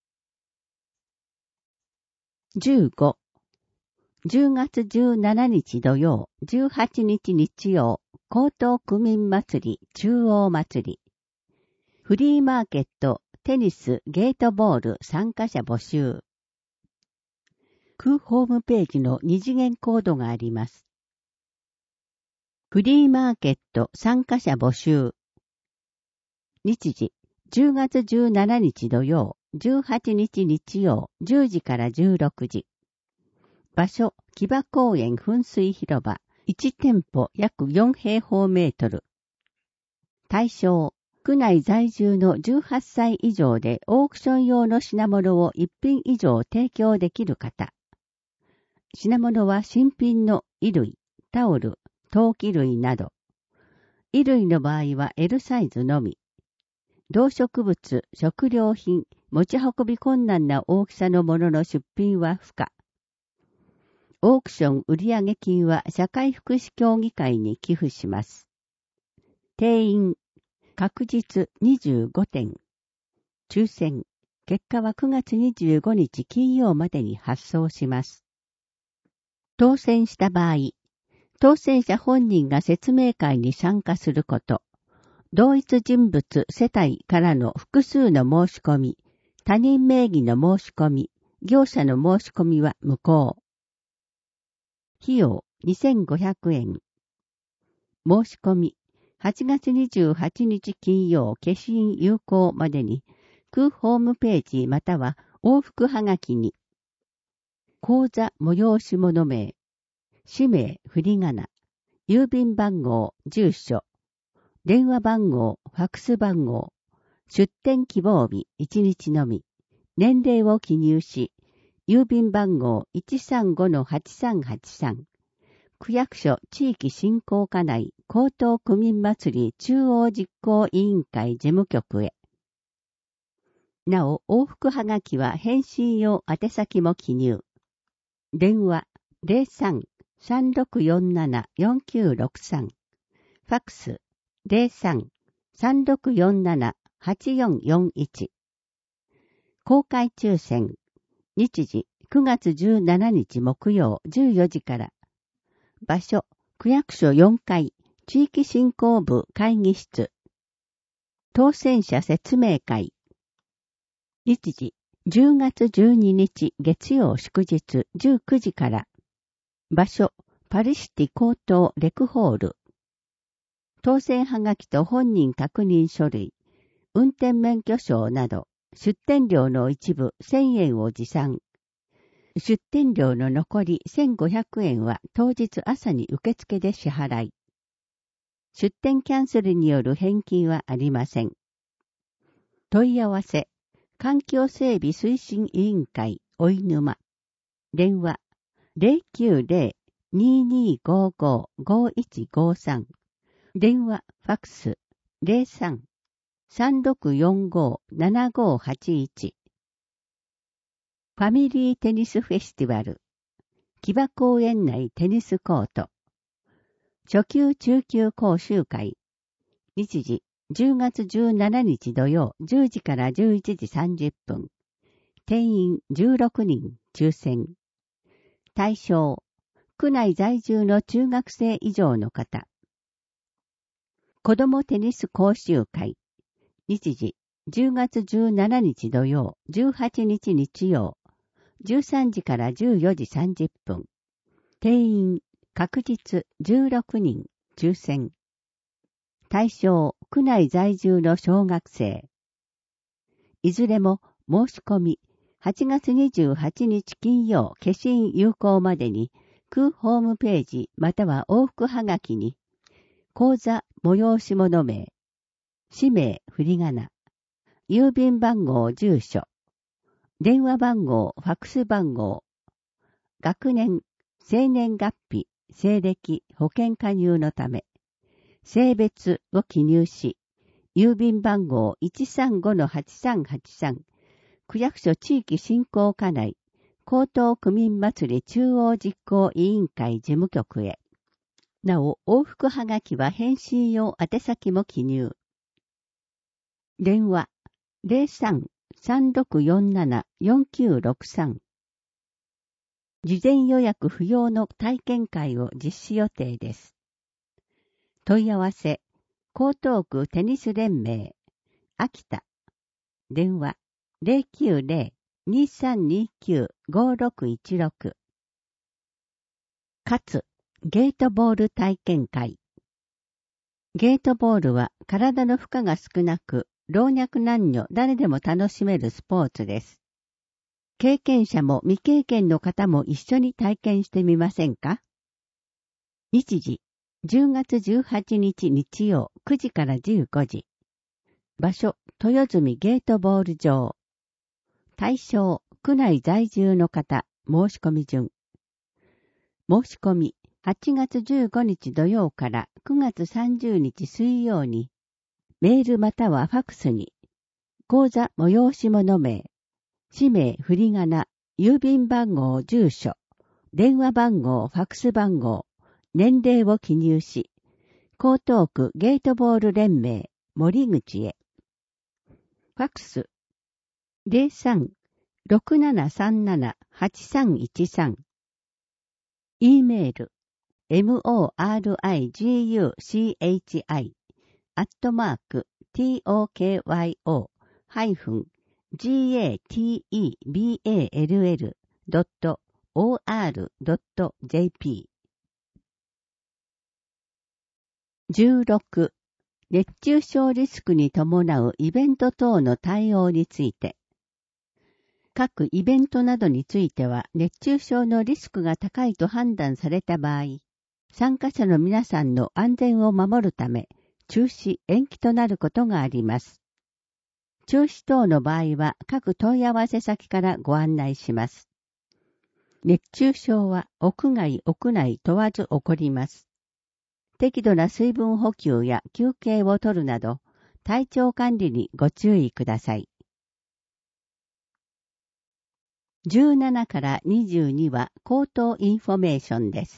じゅうご。じゅうがつじゅうしちにち土曜、じゅうはちにち日曜、江東区民祭り、中央祭り。フリーマーケット、テニス、ゲートボール参加者募集。区ホームページの二次元コードがあります。フリーマーケット参加者募集。日時、じゅうがつじゅうしちにち土曜、じゅうはちにち日曜、じゅうじからじゅうろくじ。場所、木場公園噴水広場、いち店舗約よん平方メートル。対象、区内在住のじゅうはっさい以上でオークション用の品物をいっ品以上提供できる方。品物は新品の衣類、タオル、陶器類など。衣類の場合は L サイズのみ。動植物、食料品、持ち運び困難な大きさのものの出品は不可。オークション売上金は社会福祉協議会に寄付します。定員、確実にじゅうごてん。抽選、結果はくがつにじゅうごにち金曜までに発送します。当選した場合、当選者本人が説明会に参加すること、同一人物世帯からの複数の申し込み、他人名義の申し込み、業者の申し込みは無効。費用にせんごひゃくえん。申し込み、はちがつにじゅうはちにち金曜消印有効までに、区ホームページまたは往復はがきに、口座催し物名、氏名振り仮名、郵便番号、住所、電話番号、ファックス番号、出店希望日いちにちのみ、年齢を記入し、郵便番号 いちさんごのはちさんはちさん、区役所地域振興課内江東区民祭り中央実行委員会事務局へ。なお、往復はがきは返信用宛先も記入。電話 ゼロさん さんろくよんなな よんきゅうろくさん、ファックス ゼロさん さんろくよんなな はちよんよんいち。公開抽選。日時、くがつじゅうしちにち木曜じゅうよじから。場所、区役所よんかい、地域振興部会議室。当選者説明会。日時、じゅうがつじゅうににち月曜祝日じゅうくじから。場所、パリシティ高等レクホール。当選はがきと本人確認書類、運転免許証など、出店料の一部せんえんを持参。出店料の残りせんごひゃくえんは当日朝に受付で支払い。出店キャンセルによる返金はありません。問い合わせ、環境整備推進委員会、おいぬま。電話、ゼロきゅうゼロ にーにーごーごー ごーいちごーさん。電話、ファックス、ゼロさん さんろくよんごー ななごーはちいち。ファミリーテニスフェスティバル。木場公園内テニスコート。初級中級講習会。日時、じゅうがつじゅうしちにち土曜じゅうじからじゅういちじさんじゅっぷん。定員じゅうろくにん、抽選。対象、区内在住の中学生以上の方。子どもテニス講習会。日時、じゅうがつじゅうしちにち土曜、じゅうはちにち日曜。じゅうさんじからじゅうよじさんじゅっぷん。定員、確実じゅうろくにん、 抽選。対象、区内在住の小学生。いずれも申し込み、はちがつにじゅうはちにち金曜消印有効までに、区ホームページまたは往復はがきに、口座催し物名、氏名振り仮名、郵便番号住所、電話番号ファックス番号、学年、生年月日、西暦、保険加入のため、性別を記入し、郵便番号 いちさんごのはちさんはちさん、区役所地域振興課内、江東区民祭り中央実行委員会事務局へ。なお、往復はがきは返信用宛先も記入。電話 ゼロさん さんろくよんなな よんきゅうろくさん。事前予約不要の体験会を実施予定です。問い合わせ、江東区テニス連盟、秋田。電話、ゼロきゅうゼロ にさんにきゅう ごろくいちろく。かつ、ゲートボール体験会。ゲートボールは体の負荷が少なく、老若男女誰でも楽しめるスポーツです。経験者も未経験の方も一緒に体験してみませんか？日時、じゅうがつじゅうはちにち日曜くじからじゅうごじ。場所、豊住ゲートボール場。対象、区内在住の方、申し込み順。申し込み、はちがつじゅうごにち土曜からくがつさんじゅうにち水曜に、メールまたはファックスに、口座催し物名、氏名振り仮名、郵便番号住所、電話番号ファックス番号、年齢を記入し、江東区ゲートボール連盟、森口へ。ファックス、ゼロさん ろくななさんなな はちさんいちさん。E メール、moriguchi アットマーク tokyo-toball.or.jp。じゅうろく、熱中症リスクに伴うイベント等の対応について。各イベントなどについては熱中症のリスクが高いと判断された場合、参加者の皆さんの安全を守るため、中止、延期となることがあります。中止等の場合は各問い合わせ先からご案内します。熱中症は屋外、屋内問わず起こります。適度な水分補給や休憩をとるなど、体調管理にご注意ください。じゅうななからにじゅうには口頭インフォメーションです。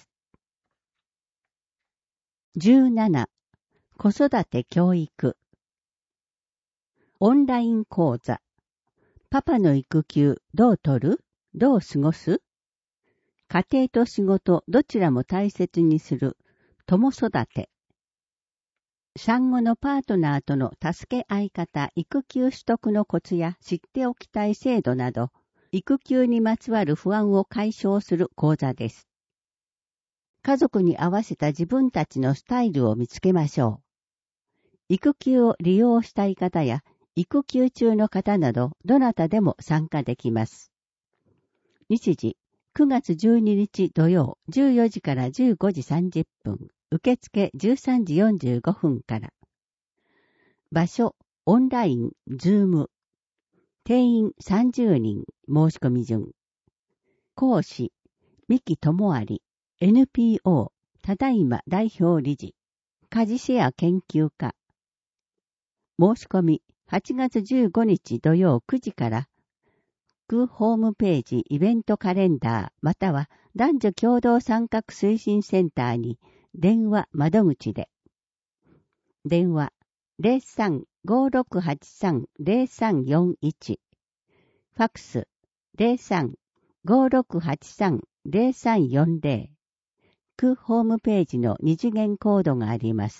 じゅうなな、子育て教育。オンライン講座。パパの育休どう取る？どう過ごす？家庭と仕事どちらも大切にする。共育て。産後のパートナーとの助け合い方、育休取得のコツや知っておきたい制度など、育休にまつわる不安を解消する講座です。家族に合わせた自分たちのスタイルを見つけましょう。育休を利用したい方や、育休中の方など、どなたでも参加できます。日時、くがつじゅうににち土曜、じゅうよじからじゅうごじさんじゅっぷん、受付じゅうさんじよんじゅうごふんから。場所、オンライン、ズーム。定員さんじゅうにん、申し込み順。講師、三木智有、エヌピーオー、ただいま代表理事、家事シェア研究家。申し込み、はちがつじゅうごにち土曜くじから、区ホームページイベントカレンダーまたは男女共同参画推進センターに電話窓口で。電話 ゼロさん ごろくはちさん ゼロさんよんいち。ファックス ゼロさん ごろくはちさん ゼロさんよんゼロ。区ホームページの二次元コードがあります。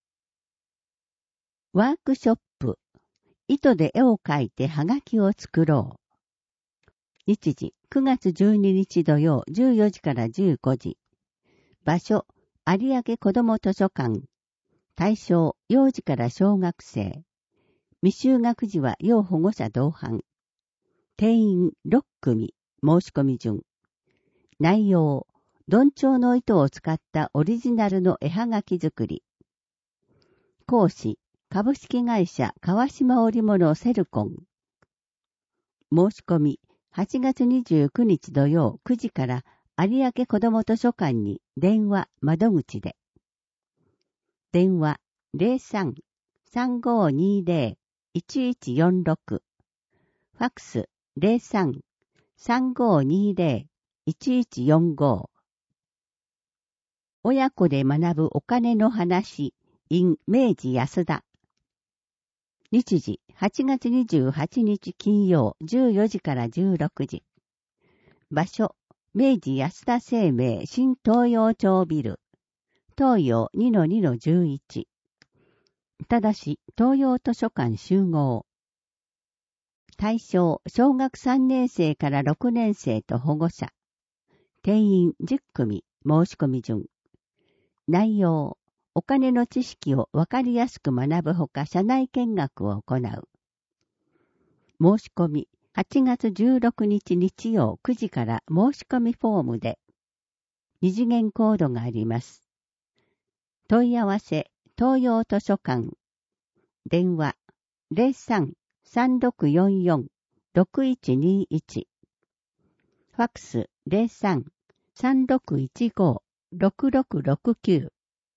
ワークショップ。糸で絵を描いてはがきを作ろう。日時、くがつじゅうににち土曜じゅうよじからじゅうごじ。場所、 有明子ども図書館。対象、幼児から小学生。未就学児は要保護者同伴。定員ろっくみ、申し込み順。内容、どんちょうの糸を使ったオリジナルの絵はがき作り。講師、株式会社川島織物セルコン。申し込み、はちがつにじゅうくにち土曜くじから有明子ども図書館に電話窓口で。電話 ゼロさん さんごにゼロ いちいちよんろく。ファックス ゼロさん さんごにゼロ いちいちよんご。親子で学ぶお金の話 in 明治安田。日時はちがつにじゅうはちにち金曜じゅうよじからじゅうろくじ。場所、明治安田生命新東洋町ビル。東洋 にのにのじゅういち。ただし、東洋図書館集合。対象、小学さんねん生からろくねん生と保護者。定員じゅっくみ、申し込み順。内容、お金の知識をわかりやすく学ぶほか社内見学を行う。申し込み、はちがつじゅうろくにち日曜くじから申し込みフォームで。二次元コードがあります。問い合わせ、東洋図書館。電話、ゼロさん さんろくよんよん ろくいちにいち。ファックス ゼロさん さんろくいちご ろくろくろくきゅう。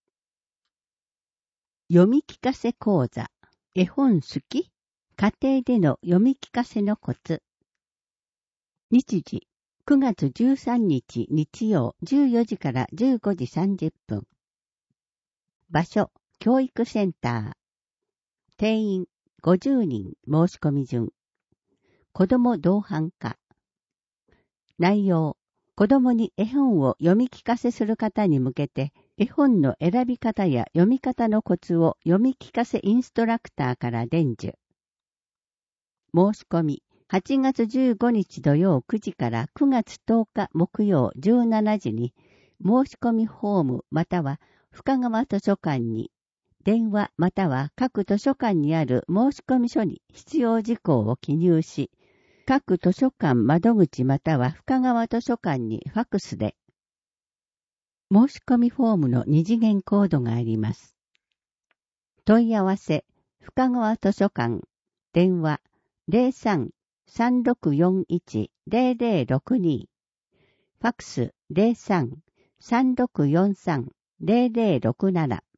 読み聞かせ講座。絵本好き？家庭での読み聞かせのコツ。日時、くがつじゅうさんにち日曜じゅうよじからじゅうごじさんじゅっぷん。場所、教育センター。定員ごじゅうにん申し込み順。子供同伴化。内容、子供に絵本を読み聞かせする方に向けて、絵本の選び方や読み方のコツを読み聞かせインストラクターから伝授。申し込み、はちがつじゅうごにち土曜くじからくがつとおか木曜じゅうしちじに、申し込みフォームまたは深川図書館に、電話または各図書館にある申し込み書に必要事項を記入し、各図書館窓口または深川図書館にファックスで。申し込みフォームの二次元コードがあります。問い合わせ、深川図書館、電話、ゼロさん さんろくよんいち ゼロゼロろくに。ファックス ゼロさん さんろくよんさん ゼロゼロろくなな。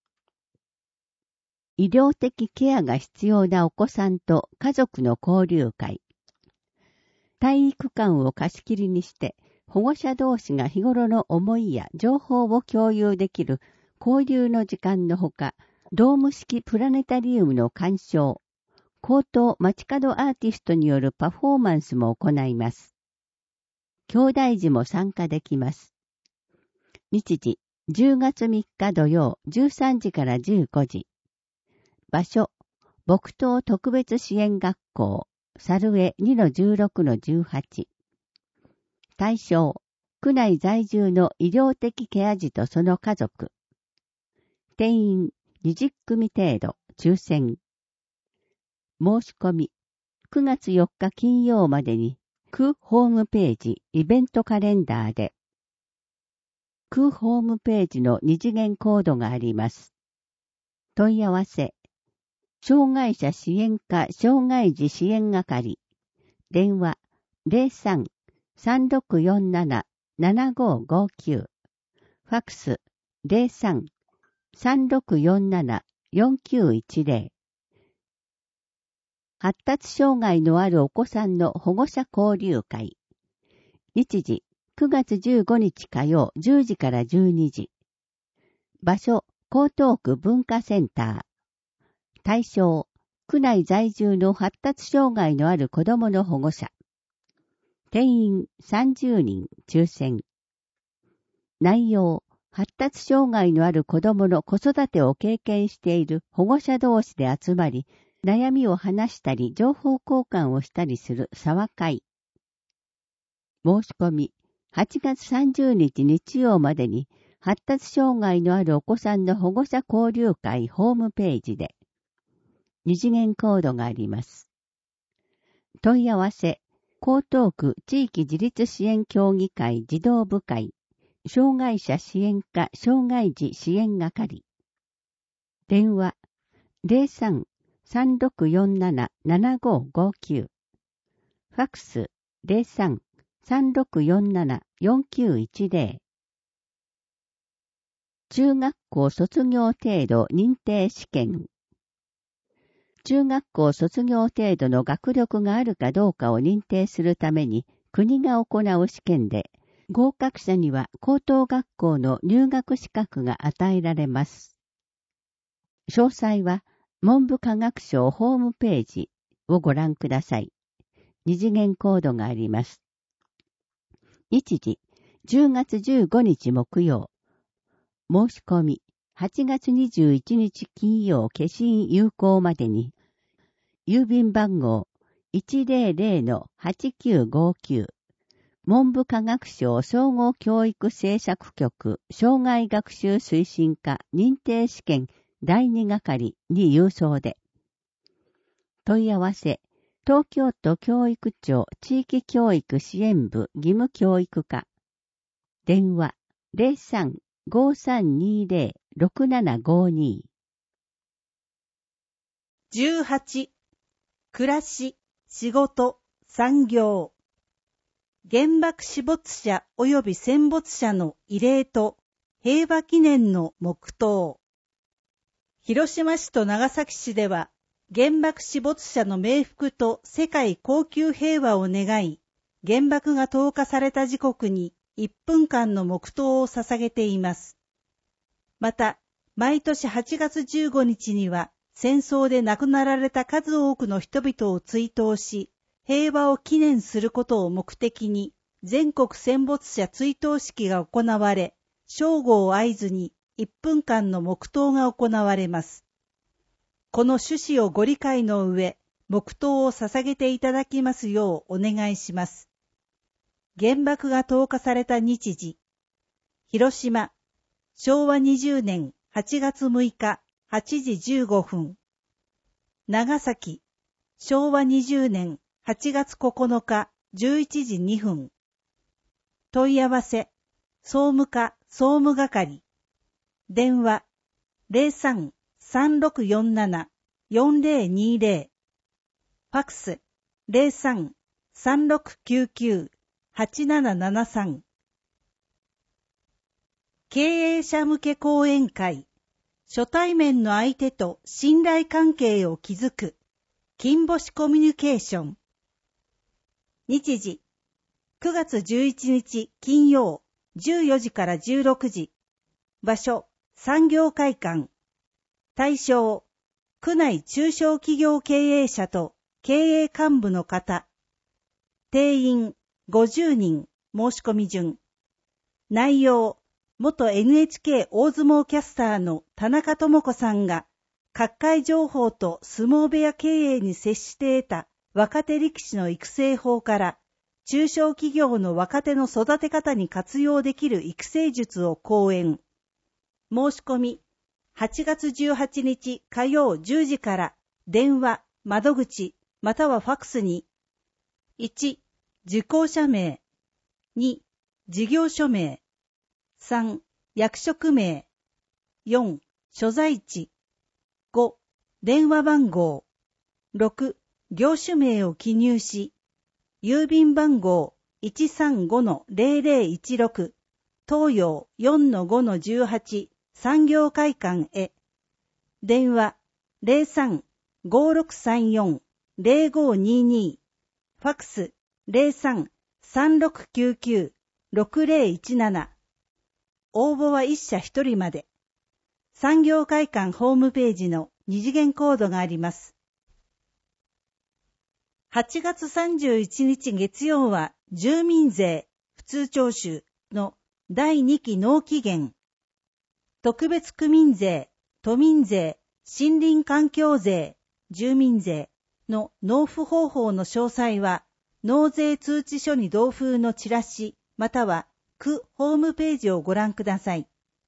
医療的ケアが必要なお子さんと家族の交流会。体育館を貸し切りにして、保護者同士が日頃の思いや情報を共有できる交流の時間のほか、ドーム式プラネタリウムの鑑賞、高等街角アーティストによるパフォーマンスも行います。兄弟児も参加できます。日時、じゅうがつみっか土曜じゅうさんじからじゅうごじ。場所、木刀特別支援学校、猿江 にのじゅうろくのじゅうはち。対象、区内在住の医療的ケア児とその家族。定員にじゅっくみ程度、抽選。申し込み、くがつよっか金曜までに、区ホームページ、イベントカレンダーで。区ホームページの二次元コードがあります。問い合わせ、障害者支援課障害児支援係。電話、ゼロさん さんろくよんなな ななごごきゅう。ファックス、ゼロさん さんろくよんなな よんきゅういちゼロ。発達障害のあるお子さんの保護者交流会。日時、くがつじゅうごにち火曜じゅうじからじゅうにじ。場所、江東区文化センター。対象、区内在住の発達障害のある子どもの保護者。定員さんじゅうにん抽選。内容、発達障害のある子どもの子育てを経験している保護者同士で集まり、悩みを話したり情報交換をしたりする沢会。申し込み、はちがつさんじゅうにち日曜までに、 発達障害のあるお子さんの保護者交流会ホームページで、二次元コードがあります。問い合わせ、江東区地域自立支援協議会児童部会、障害者支援課障害児支援係。電話、ゼロさん さんろくよんなな ななごごきゅう。ファックス、ゼロさん さんろくよんなな よんきゅういちゼロ。中学校卒業程度認定試験。中学校卒業程度の学力があるかどうかを認定するために国が行う試験で、合格者には高等学校の入学資格が与えられます。詳細は文部科学省ホームページをご覧ください。二次元コードがあります。日時、じゅうがつじゅうごにち木曜。申し込み、はちがつにじゅういちにち金曜消印有効までに、郵便番号 いちゼロゼロ はちきゅうごきゅう、文部科学省総合教育政策局障害学習推進課認定試験だいに係に郵送で。問い合わせ、東京都教育庁地域教育支援部義務教育課。電話、ゼロさん ごさんにゼロ ろくななごに。 じゅうはち、暮らし、仕事、産業。原爆死没者及び戦没者の慰霊と平和記念の黙祷。広島市と長崎市では、原爆死没者の冥福と世界恒久平和を願い、原爆が投下された時刻にいっぷんかんの黙祷を捧げています。また、毎年はちがつじゅうごにちには、戦争で亡くなられた数多くの人々を追悼し、平和を記念することを目的に、全国戦没者追悼式が行われ、正午を合図にいっぷんかんの黙祷が行われます。この趣旨をご理解の上、黙祷を捧げていただきますようお願いします。原爆が投下された日時。広島、しょうわにじゅうねんはちがつむいかはちじじゅうごふん。長崎、しょうわにじゅうねんはちがつここのかじゅういちじにふん。問い合わせ、総務課総務係。電話、ゼロさん さんろくよんなな よんゼロにゼロ。ファックス、ゼロさん さんろくきゅうきゅう はちななななさん。経営者向け講演会。初対面の相手と信頼関係を築く。金星コミュニケーション。日時、くがつじゅういちにち金曜じゅうよじからじゅうろくじ。場所、産業会館。対象、区内中小企業経営者と経営幹部の方。定員ごじゅうにん、申し込み順。内容、元 エヌエイチケー 大相撲キャスターの田中智子さんが、各界情報と相撲部屋経営に接して得た若手力士の育成法から、中小企業の若手の育て方に活用できる育成術を講演。申し込み、はちがつじゅうはちにち火曜じゅうじから電話、窓口、またはファックスに、いち、受講者名、に、事業所名、さん、役職名、よん、所在地、ご、電話番号、ろく、業種名を記入し、郵便番号 いちさんごのゼロゼロいちろく、東洋 よんのごのじゅうはち、産業会館へ。電話 ゼロさん ごろくさんよん ゼロごにに、ファックス ゼロさん さんろくきゅうきゅう ろくゼロいちなな。応募はいっしゃひとりまで。産業会館ホームページの二次元コードがあります。はちがつさんじゅういちにち月曜は住民税普通徴収のだいにき納期限。特別区民税、都民税、森林環境税、住民税の納付方法の詳細は納税通知書に同封のチラシまたは区ホームページをご覧ください。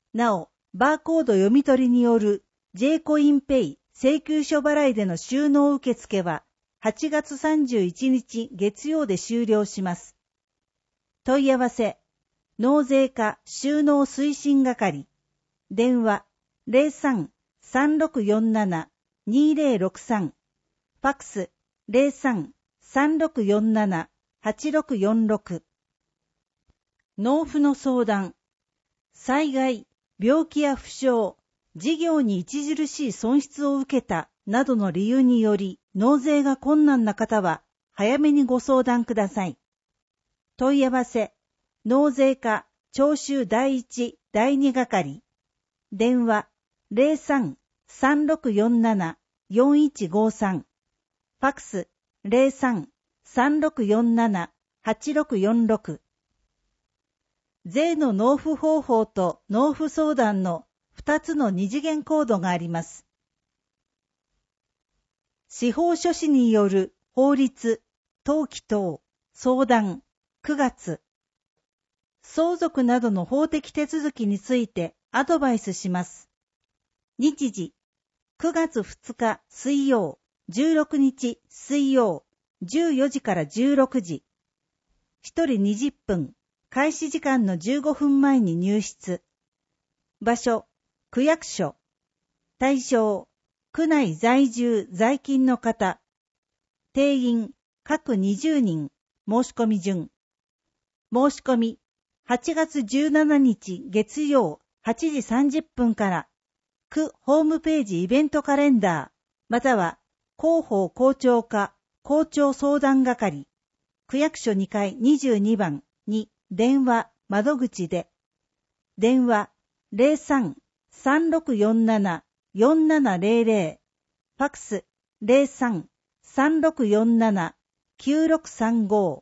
なお、バーコード読み取りによる J コインペイ請求書払いでの収納受付ははちがつさんじゅういちにち月曜で終了します。問い合わせ、納税課収納推進係、電話 ゼロさん さんろくよんなな にゼロろくさん、ファックス ゼロさん さんろくよんなな はちろくよんろく。納付の相談、災害、病気や負傷、事業に著しい損失を受けたなどの理由により納税が困難な方は早めにご相談ください。問い合わせ、納税課徴収第一、第二係、電話 ゼロさん さんろくよんなな よんいちごさん、ファックス ゼロさん さんろくよんなな はちろくよんろく。税の納付方法と納付相談のふたつの二次元コードがあります。司法書士による法律、登記等、相談、くがつ。相続などの法的手続きについてアドバイスします。日時、くがつふつか水曜、じゅうろくにち水曜、じゅうよじからじゅうろくじ。ひとりにじゅっぷん、開始時間のじゅうごふんまえに入室。場所、区役所。対象、区内在住在勤の方。定員、各にじゅうにん。申し込み順。申し込み、はちがつじゅうしちにち月曜はちじさんじゅっぷんから、区ホームページイベントカレンダー、または広報校長課、校長相談係、区役所にかいにじゅうにばんに電話窓口で、電話 ゼロさん さんろくよんなな よんななゼロゼロ、ファックス ゼロさん さんろくよんなな きゅうろくさんご。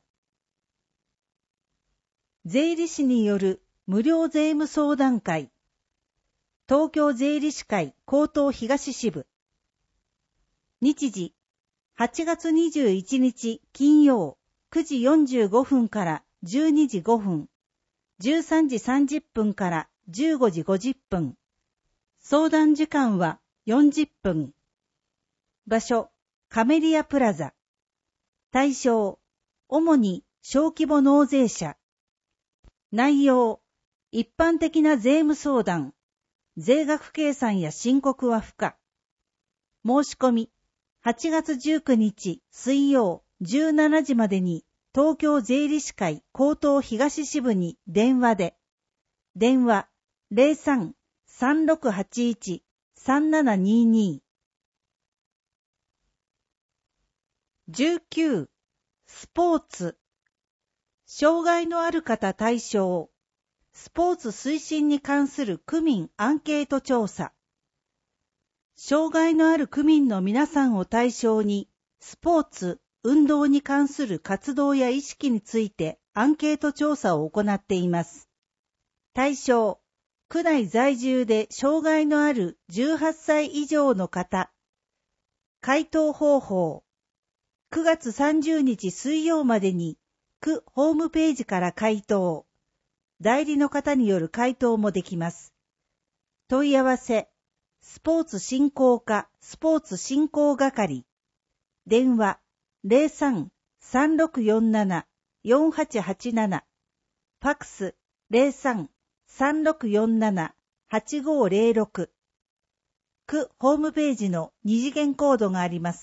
税理士による無料税務相談会、東京税理士会江東東支部。日時、はちがつにじゅういちにち金曜くじよんじゅうごふんからじゅうにじごふん、じゅうさんじさんじゅっぷんからじゅうごじごじゅっぷん。相談時間はよんじゅっぷん。場所、カメリアプラザ。対象、主に小規模納税者。内容、一般的な税務相談。税額計算や申告は不可。申し込み、はちがつじゅうくにち水曜じゅうしちじまでに東京税理士会江東東支部に電話で、電話 ゼロさん さんろくはちいち さんななにに。じゅうきゅう、スポーツ。障害のある方対象。スポーツ推進に関する区民アンケート調査。障害のある区民の皆さんを対象に、スポーツ、運動に関する活動や意識についてアンケート調査を行っています。対象、区内在住で障害のあるじゅうはっさい以上の方。回答方法。くがつさんじゅうにち水曜までに、区ホームページから回答。代理の方による回答もできます。問い合わせ、スポーツ振興課スポーツ振興係。電話、ゼロさん さんろくよんなな よんはちはちなな。ファックス、ゼロさん さんろくよんなな はちごゼロろく。区ホームページの二次元コードがあります。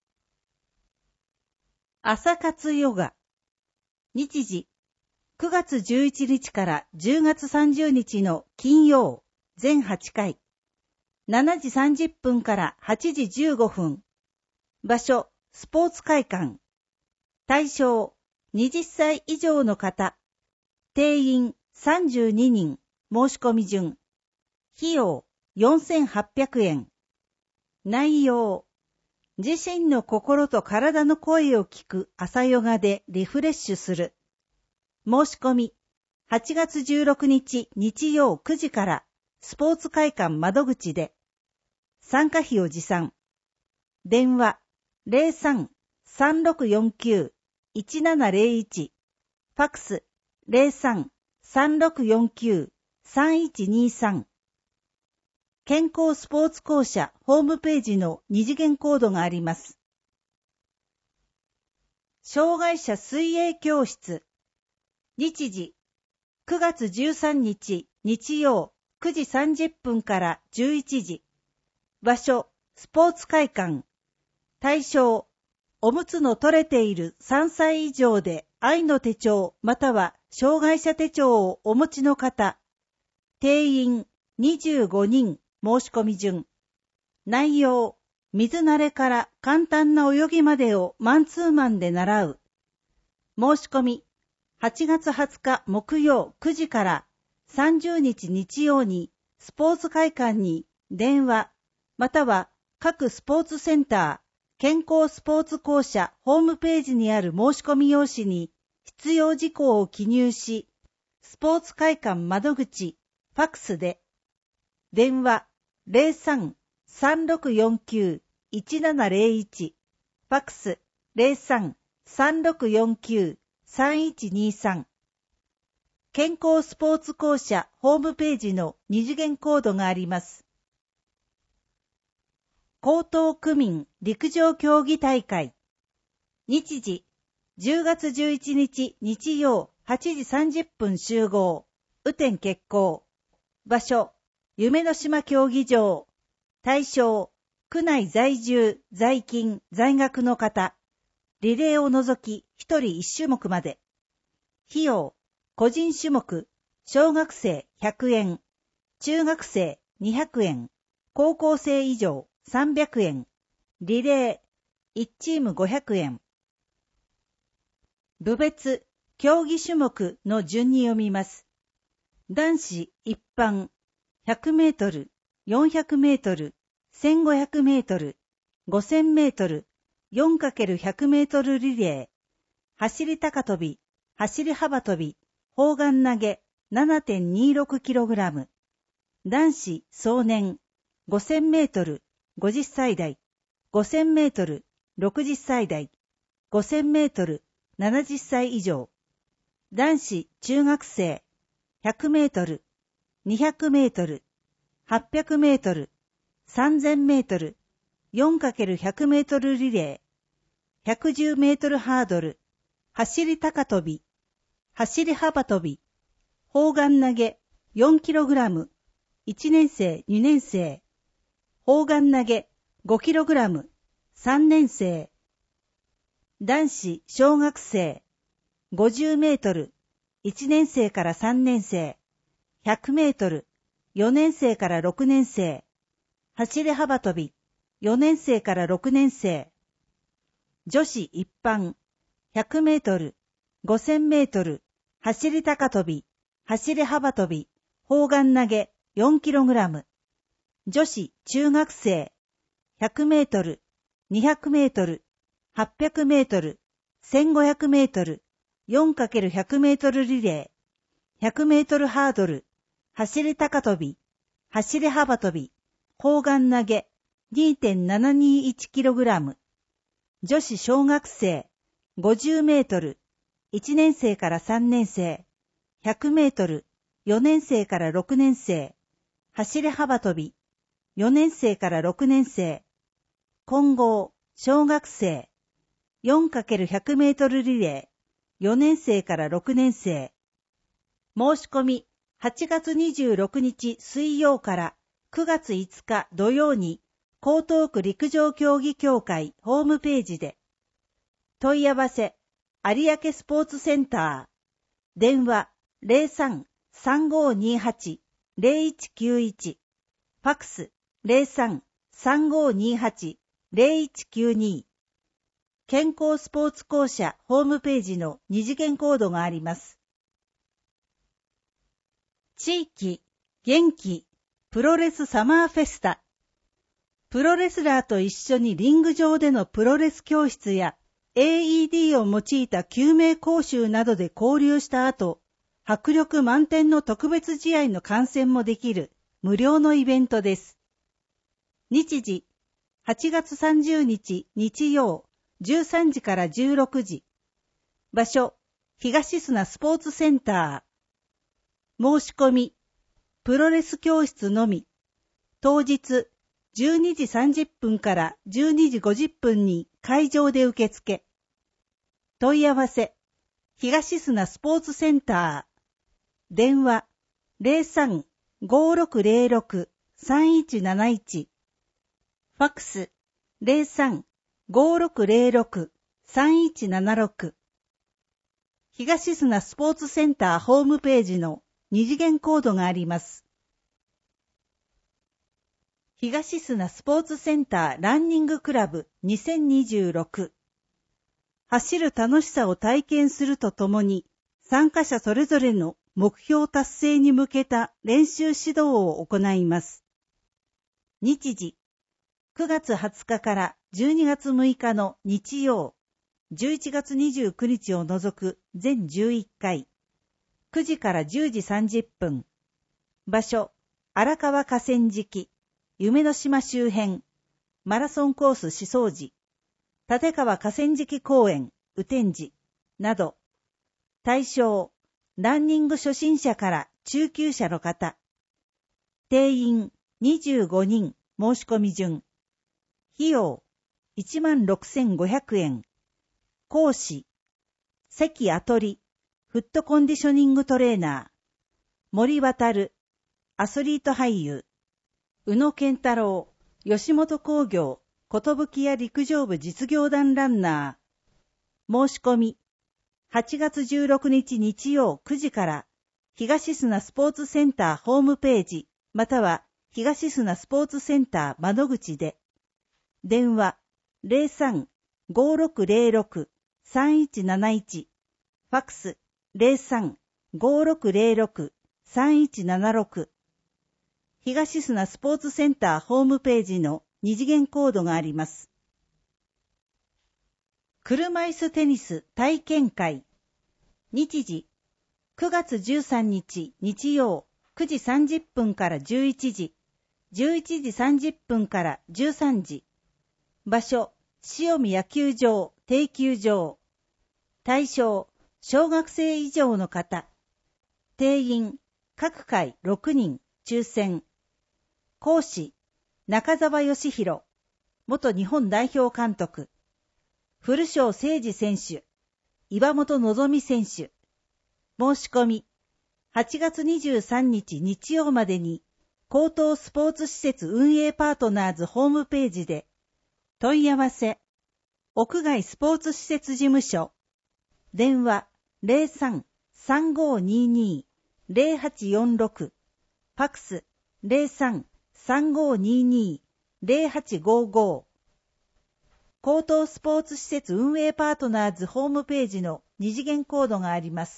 朝活ヨガ。日時、くがつじゅういちにちからじゅうがつさんじゅうにちの金曜、全はちかい。しちじさんじゅっぷんからはちじじゅうごふん。場所、スポーツ会館。対象、はたち以上の方。定員さんじゅうににん。申し込み順。費用よんせんはっぴゃくえん。内容、自身の心と体の声を聞く朝ヨガでリフレッシュする。申し込み、はちがつじゅうろくにち日曜くじからスポーツ会館窓口で。参加費を持参。電話、ゼロさん さんろくよんきゅう いちななゼロいち。ファックス、ゼロさん さんろくよんきゅうさんいちにさん。健康スポーツ校舎ホームページの二次元コードがあります。障害者水泳教室。日時、くがつじゅうさんにち日曜くじさんじゅっぷんからじゅういちじ。場所、スポーツ会館。対象、おむつの取れているさんさい以上で愛の手帳または障害者手帳をお持ちの方。定員にじゅうごにん申し込み順。内容、水慣れから簡単な泳ぎまでをマンツーマンで習う。申し込み、はちがつはつか木曜くじからさんじゅうにち日曜にスポーツ会館に電話、または各スポーツセンター、健康スポーツ校舎ホームページにある申し込み用紙に必要事項を記入し、スポーツ会館窓口、ファックスで、電話 ゼロさん さんろくよんきゅう いちななゼロいち、ファックス ゼロさん さんろくよんきゅう さんいちにさん。健康スポーツ校舎ホームページの二次元コードがあります。江東区民陸上競技大会。日時、じゅうがつじゅういちにち日曜はちじさんじゅっぷん集合。雨天決行。場所、夢の島競技場。対象、区内在住、在勤、在学の方。リレーを除きひとりいち種目まで。費用、個人種目、小学生ひゃくえん、中学生にひゃくえん、高校生以上さんびゃくえん、リレー、いちチームごひゃくえん。部別、競技種目の順に読みます。男子一般、ひゃくメートル、よんひゃくメートル、せんごひゃくメートル、ごせんメートル、よんかけるひゃくメートルリレー、走り高跳び、走り幅跳び、砲丸投げ ななてんにろくキログラム。男子壮年、ごせんメートル、ごじゅっさい代、ごせんメートル、ろくじゅっさい代、ごせんメートル、ななじゅっさい以上。男子中学生、ひゃくメートル、にひゃくメートル、はっぴゃくメートル、さんぜんメートル、よんかけるひゃくメートルリレー、ひゃくじゅうメートルハードル、走り高跳び、走り幅跳び、砲丸投げ よんキログラム、いちねん生、にねん生、砲丸投げ ごキログラム、さんねん生。男子小学生、ごじゅうメートル、いちねん生からさんねん生、ひゃくメートル、よねん生からろくねん生、走り幅跳び、よねん生からろくねん生。女子一般、ひゃくメートル、ごせんメートル、走り高跳び、走り幅跳び、砲丸投げ よんキログラム。女子中学生、ひゃくメートル、にひゃくメートル、はっぴゃくメートル、せんごひゃくメートル、よんかけるひゃくメートルリレー、ひゃくメートルハードル、走り高跳び、走り幅跳び、砲丸投げ にてんななにいちキログラム。女子小学生、ごじゅうメートル、いちねん生からさんねん生、ひゃくメートル、よねん生からろくねん生、走り幅跳び、よねん生からろくねん生、混合、小学生、よんかけるひゃくメートルリレー、よねん生からろくねん生。申し込み、はちがつにじゅうろくにち水曜からくがついつか土曜に、江東区陸上競技協会ホームページで。問い合わせ、有明スポーツセンター。電話 ゼロさん さんごにはち ゼロいちきゅういち。ファックス ゼロさん さんごにはち ゼロいちきゅうに。健康スポーツ校舎ホームページの二次元コードがあります。地域、元気、プロレスサマーフェスタ。プロレスラーと一緒にリング上でのプロレス教室や エーイーディー を用いた救命講習などで交流した後、迫力満点の特別試合の観戦もできる無料のイベントです。日時、はちがつさんじゅうにち日曜、じゅうさんじからじゅうろくじ。場所、東砂スポーツセンター。申し込み、 プロレス教室のみ、当日じゅうにじさんじゅっぷんからじゅうにじごじゅっぷんに会場で受付。問い合わせ、東砂スポーツセンター。電話 ゼロさん ごーろくゼロろく さんいちなないち。ファックス ゼロさん ごーろくゼロろく さんいちななろく。東砂スポーツセンターホームページの二次元コードがあります。東砂スポーツセンターランニングクラブにせんにじゅうろく。走る楽しさを体験するとともに、参加者それぞれの目標達成に向けた練習指導を行います。日時、くがつはつかからじゅうにがつむいかの日曜、じゅういちがつにじゅうくにちを除く全じゅういっかい、くじからじゅうじさんじゅっぷん。場所、荒川河川敷、夢の島周辺、マラソンコース思想寺、立川河川敷公園、雨天寺、など。対象、ランニング初心者から中級者の方。定員にじゅうごにん、申し込み順。費用、いちまんろくせんごひゃくえん。講師、関あとり、フットコンディショニングトレーナー。森渉、アスリート俳優。宇野健太郎、吉本工業、寿屋陸上部実業団ランナー。申し込み、はちがつじゅうろくにち日曜くじから、東砂スポーツセンターホームページ、または東砂スポーツセンター窓口で。電話、ゼロさん ごーろくゼロろく さんいちなないち。ファックス、ゼロさん ごーろくゼロろく さんいちななろく。東砂スポーツセンターホームページの二次元コードがあります。車椅子テニス体験会。日時、くがつじゅうさんにち日曜くじさんじゅっぷんからじゅういちじ、じゅういちじさんじゅっぷんからじゅうさんじ。場所、塩見野球場定休場。対象、小学生以上の方。定員、各回ろくにん、抽選。講師、中澤義弘、元日本代表監督。古庄誠司選手、岩本のぞみ選手。申し込み、はちがつにじゅうさんにち日曜までに、高等スポーツ施設運営パートナーズホームページで、問い合わせ、屋外スポーツ施設事務所。電話、ゼロさん さんごーにーにー ゼロはちよんろく。ファックス、ゼロさん さんごーにーにー ゼロはちごーごー。高等スポーツ施設運営パートナーズホームページの二次元コードがあります。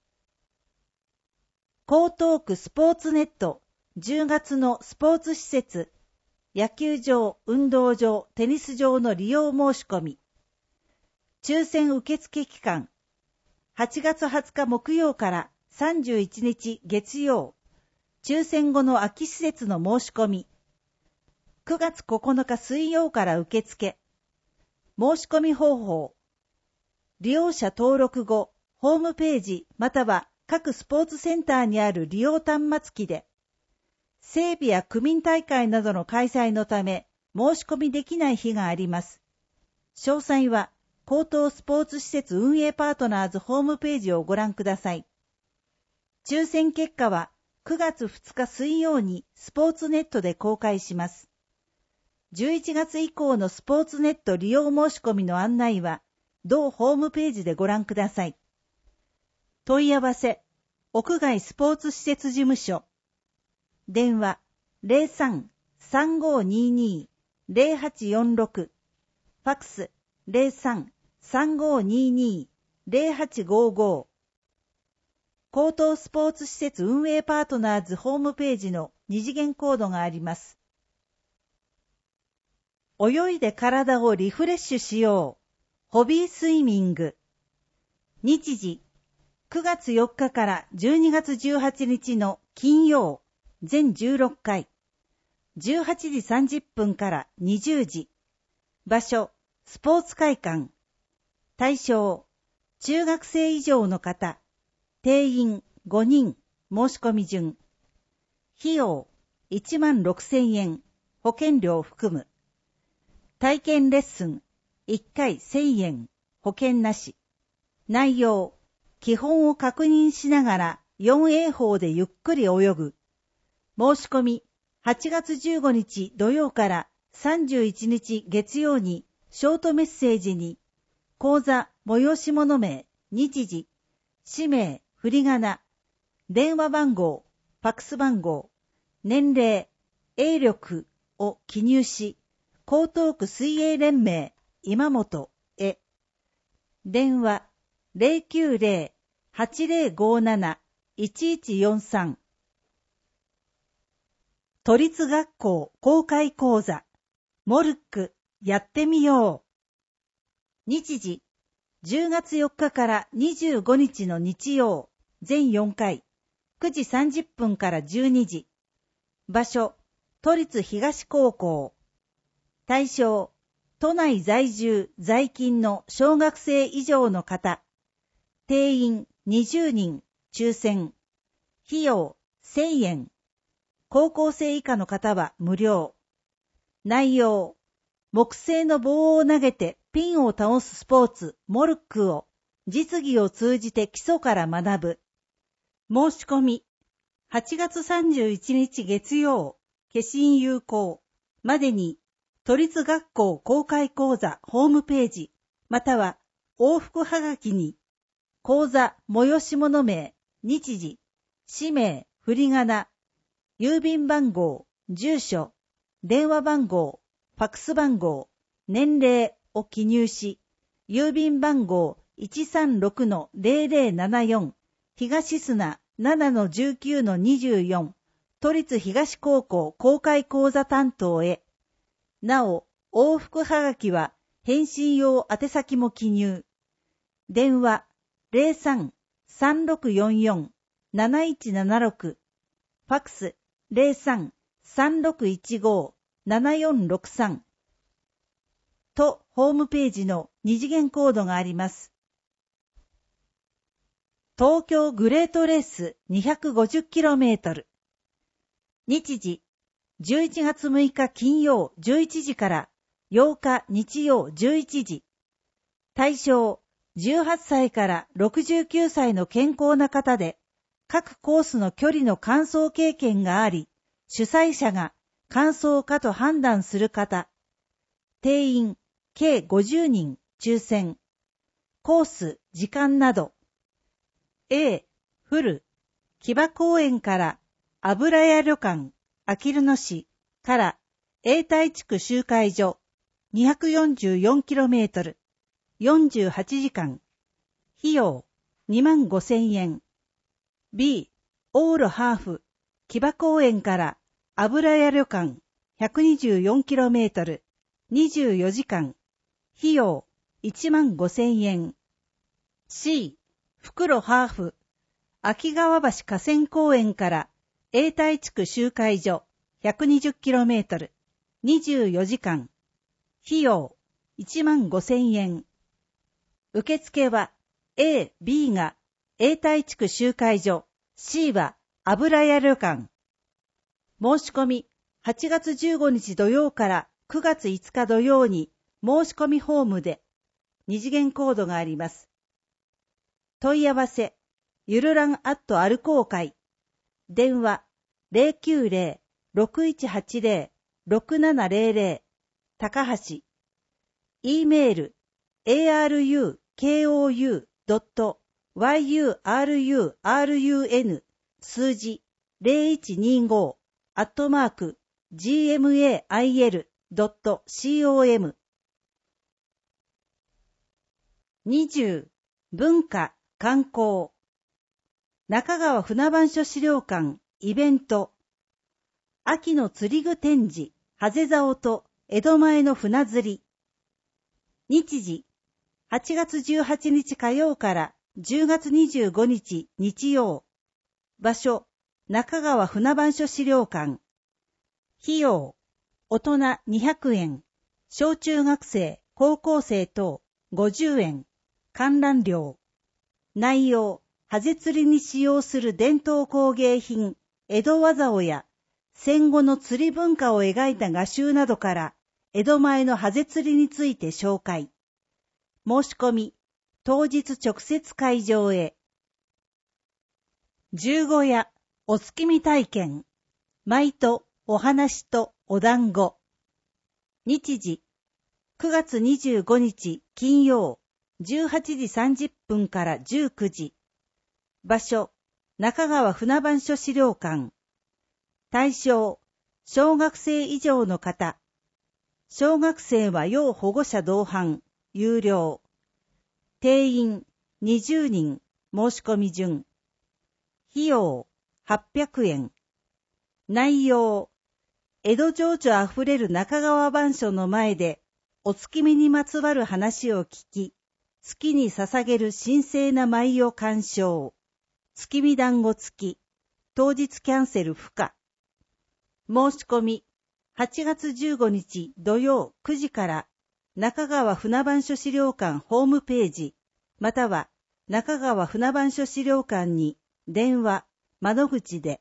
江東区スポーツネットじゅうがつのスポーツ施設、野球場、運動場、テニス場の利用申し込み。抽選受付期間、はちがつはつか木曜からさんじゅういちにち月曜、抽選後の空き施設の申し込み。くがつここのか水曜から受付。申し込み方法。利用者登録後、ホームページまたは各スポーツセンターにある利用端末機で、整備や区民大会などの開催のため申し込みできない日があります。詳細は高等スポーツ施設運営パートナーズホームページをご覧ください。抽選結果はくがつふつか水曜にスポーツネットで公開します。じゅういちがつ以降のスポーツネット利用申し込みの案内は同ホームページでご覧ください。問い合わせ、屋外スポーツ施設事務所。電話、ゼロさん さんごーにーにー ゼロはちよんろく。ファックス、ゼロさん さんごーにーにー ゼロはちごーごー。高等スポーツ施設運営パートナーズホームページの二次元コードがあります。泳いで体をリフレッシュしよう。ホビースイミング。日時、くがつよっかからじゅうにがつじゅうはちにちの金曜、全じゅうろっかい。じゅうはちじさんじゅっぷんからにじゅうじ。場所、スポーツ会館。対象、中学生以上の方。定員ごにん、申し込み順。 費用いちまんろくせんえん、保険料含む。体験レッスンいっかいせんえん、保険なし。内容、基本を確認しながら よんエー 法でゆっくり泳ぐ。申し込み、はちがつじゅうごにち土曜からさんじゅういちにち月曜にショートメッセージに、講座催し物名、日時、氏名、振り仮名、電話番号、ファックス番号、年齢、泳力を記入し、江東区水泳連盟今本へ。電話 ゼロきゅうゼロ はちゼロごなな いちいちよんさん。都立学校公開講座モルックやってみよう。日時じゅうがつよっかからにじゅうごにちの日曜全よんかいくじさんじゅっぷんからじゅうにじ。場所都立東高校。対象都内在住在勤の小学生以上の方。定員にじゅうにん抽選。費用せんえん。高校生以下の方は無料。内容、木製の棒を投げてピンを倒すスポーツモルックを実技を通じて基礎から学ぶ。申し込み、はちがつさんじゅういちにち月曜、消印有効までに都立学校公開講座ホームページまたは往復はがきに講座催し物名、日時、氏名、振り仮名、郵便番号、住所、電話番号、ファックス番号、年齢を記入し、郵便番号 いちさんろくのゼロゼロななよん、東砂 ななのじゅうきゅうのにじゅうよん、都立東高校公開講座担当へ。なお、往復はがきは返信用宛先も記入。電話 ゼロさん さんろくよんよん なないちななろく、ファックスゼロさん さんろくいちご ななよんろくさんとホームページの二次元コードがあります。東京グレートレース にひゃくごじゅっキロメートル。日時じゅういちがつむいか金曜じゅういちじからようか日曜じゅういちじ。対象じゅうはっさいからろくじゅうきゅうさいの健康な方で、各コースの距離の完走経験があり、主催者が完走かと判断する方。定員計ごじゅうにん抽選。コース、時間など。A、フル、木場公園から油屋旅館、あきる野市から永代地区集会所 にひゃくよんじゅうよんキロメートル、よんじゅうはちじかん。費用にまんごせんえん。B、往路ハーフ、木場公園から油屋旅館 ひゃくにじゅうよんキロメートル、にじゅうよじかん。費用いちまんごせんえん。C、袋ハーフ、秋川橋河川公園から永代地区集会所 ひゃくにじゅうキロメートル、にじゅうよじかん。費用いちまんごせんえん。受付は A、B が永代地区集会所、C は油屋旅館。申し込み、はちがつじゅうごにち土曜からくがついつか土曜に申し込みフォームで二次元コードがあります。問い合わせ、ゆるらんアットアルコー会。電話ゼロきゅうゼロ ろくいちはちゼロ ろくななゼロゼロ高橋。e メール エーアールユーケーオーユードットワイユーアールユーアールユーエヌ 数字ゼロいちにごアットマーク ジーエムエーアイエルドットコム にじゅう文化観光中川船番所資料館イベント秋の釣り具展示ハゼ竿と江戸前の船釣り日時はちがつじゅうはちにち火曜からじゅうがつにじゅうごにち日曜場所中川船番所資料館費用大人にひゃくえん小中学生高校生等ごじゅうえん観覧料内容ハゼ釣りに使用する伝統工芸品江戸技をや戦後の釣り文化を描いた画集などから江戸前のハゼ釣りについて紹介。申し込み、当日直接会場へ。十五夜、お月見体験。舞とお話とお団子。日時、くがつにじゅうごにち金曜、じゅうはちじさんじゅっぷんからじゅうくじ。場所、中川船番所資料館。対象、小学生以上の方。小学生は要保護者同伴、有料。定員にじゅうにん、申し込み順。費用はっぴゃくえん。内容、江戸情緒あふれる中川番所の前で、お月見にまつわる話を聞き、月に捧げる神聖な舞を鑑賞。月見団子付き、当日キャンセル不可。申し込み、はちがつじゅうごにち土曜くじから中川船番所資料館ホームページ、または中川船番所資料館に電話、窓口で。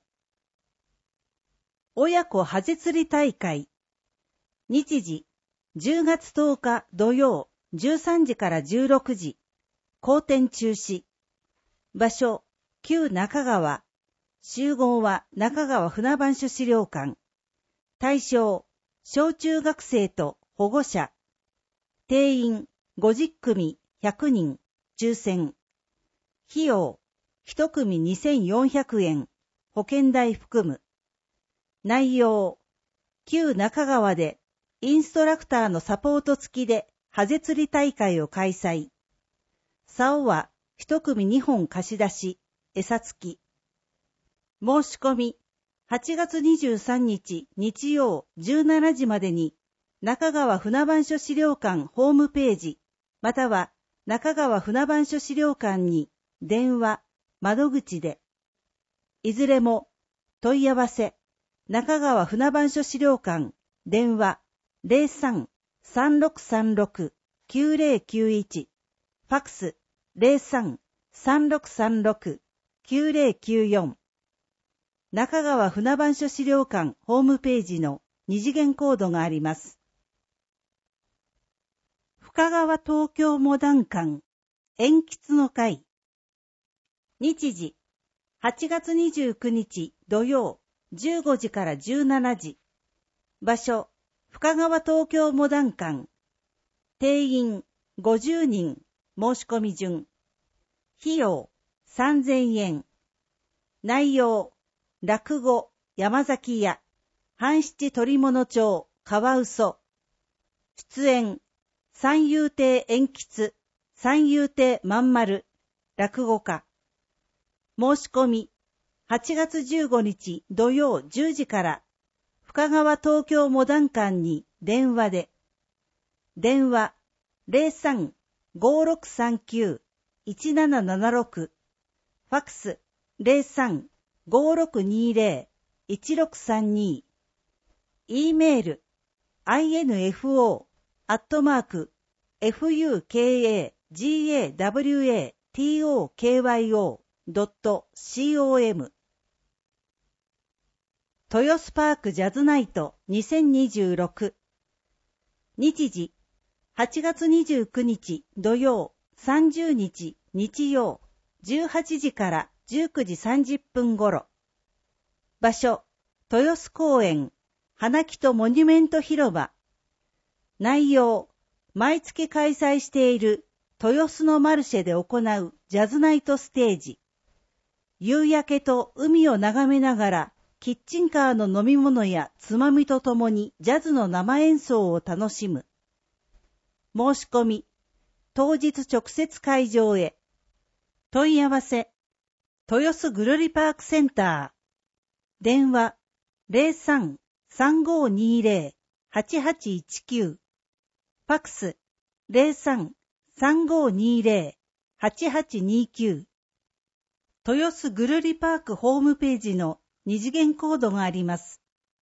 親子ハゼ釣り大会。日時、じゅうがつとおか土曜じゅうさんじからじゅうろくじ。後展中止。場所、旧中川。集合は中川船番所資料館。対象、小中学生と保護者。定員ごじゅっくみひゃくにん、抽選。費用、いち組にせんよんひゃくえん、保険代含む。内容、旧中川でインストラクターのサポート付きでハゼ釣り大会を開催。竿はいち組にほん貸し出し、餌付き。申し込み、はちがつにじゅうさんにち日曜じゅうしちじまでに中川船番所資料館ホームページ、または中川船番所資料館に電話、窓口で。いずれも問い合わせ、中川船番所資料館、電話 ゼロさん さんろくさんろく きゅうゼロきゅういち、ファックス ゼロさん さんろくさんろく きゅうゼロきゅうよん。中川船番所資料館ホームページの二次元コードがあります。深川東京モダン館、鉛筆の会。日時、はちがつにじゅうくにち土曜、じゅうごじからじゅうしちじ。場所、深川東京モダン館。定員ごじゅうにん、申し込み順。費用さんぜんえん。内容、落語、山崎屋、半七鳥物町、カワウソ。出演、三遊亭鉛筆、三遊亭まんまる、落語家。申し込み、はちがつじゅうごにち土曜じゅうじから、深川東京モダン館に電話で。電話、ゼロさん ごろくさんきゅう いちななななろく、ファックス、ゼロさん ごろくにゼロ いちろくさんに、E メール、アイエヌエフオー アットマーク、ファカワトドットコム。豊洲パークジャズナイトにせんにじゅうろく。日時、はちがつにじゅうくにち土曜、さんじゅうにち日曜、じゅうはちじからじゅうくじさんじゅっぷん頃。場所、豊洲公園、花木とモニュメント広場。内容、毎月開催している豊洲のマルシェで行うジャズナイトステージ。夕焼けと海を眺めながら、キッチンカーの飲み物やつまみとともにジャズの生演奏を楽しむ。申し込み、当日直接会場へ。問い合わせ、豊洲ぐるりパークセンター。電話、ゼロさん さんごにゼロ はちはちいちきゅう。ファックス、ゼロさん さんごにゼロ はちはちにきゅう。豊洲ぐるりパークホームページの二次元コードがあります。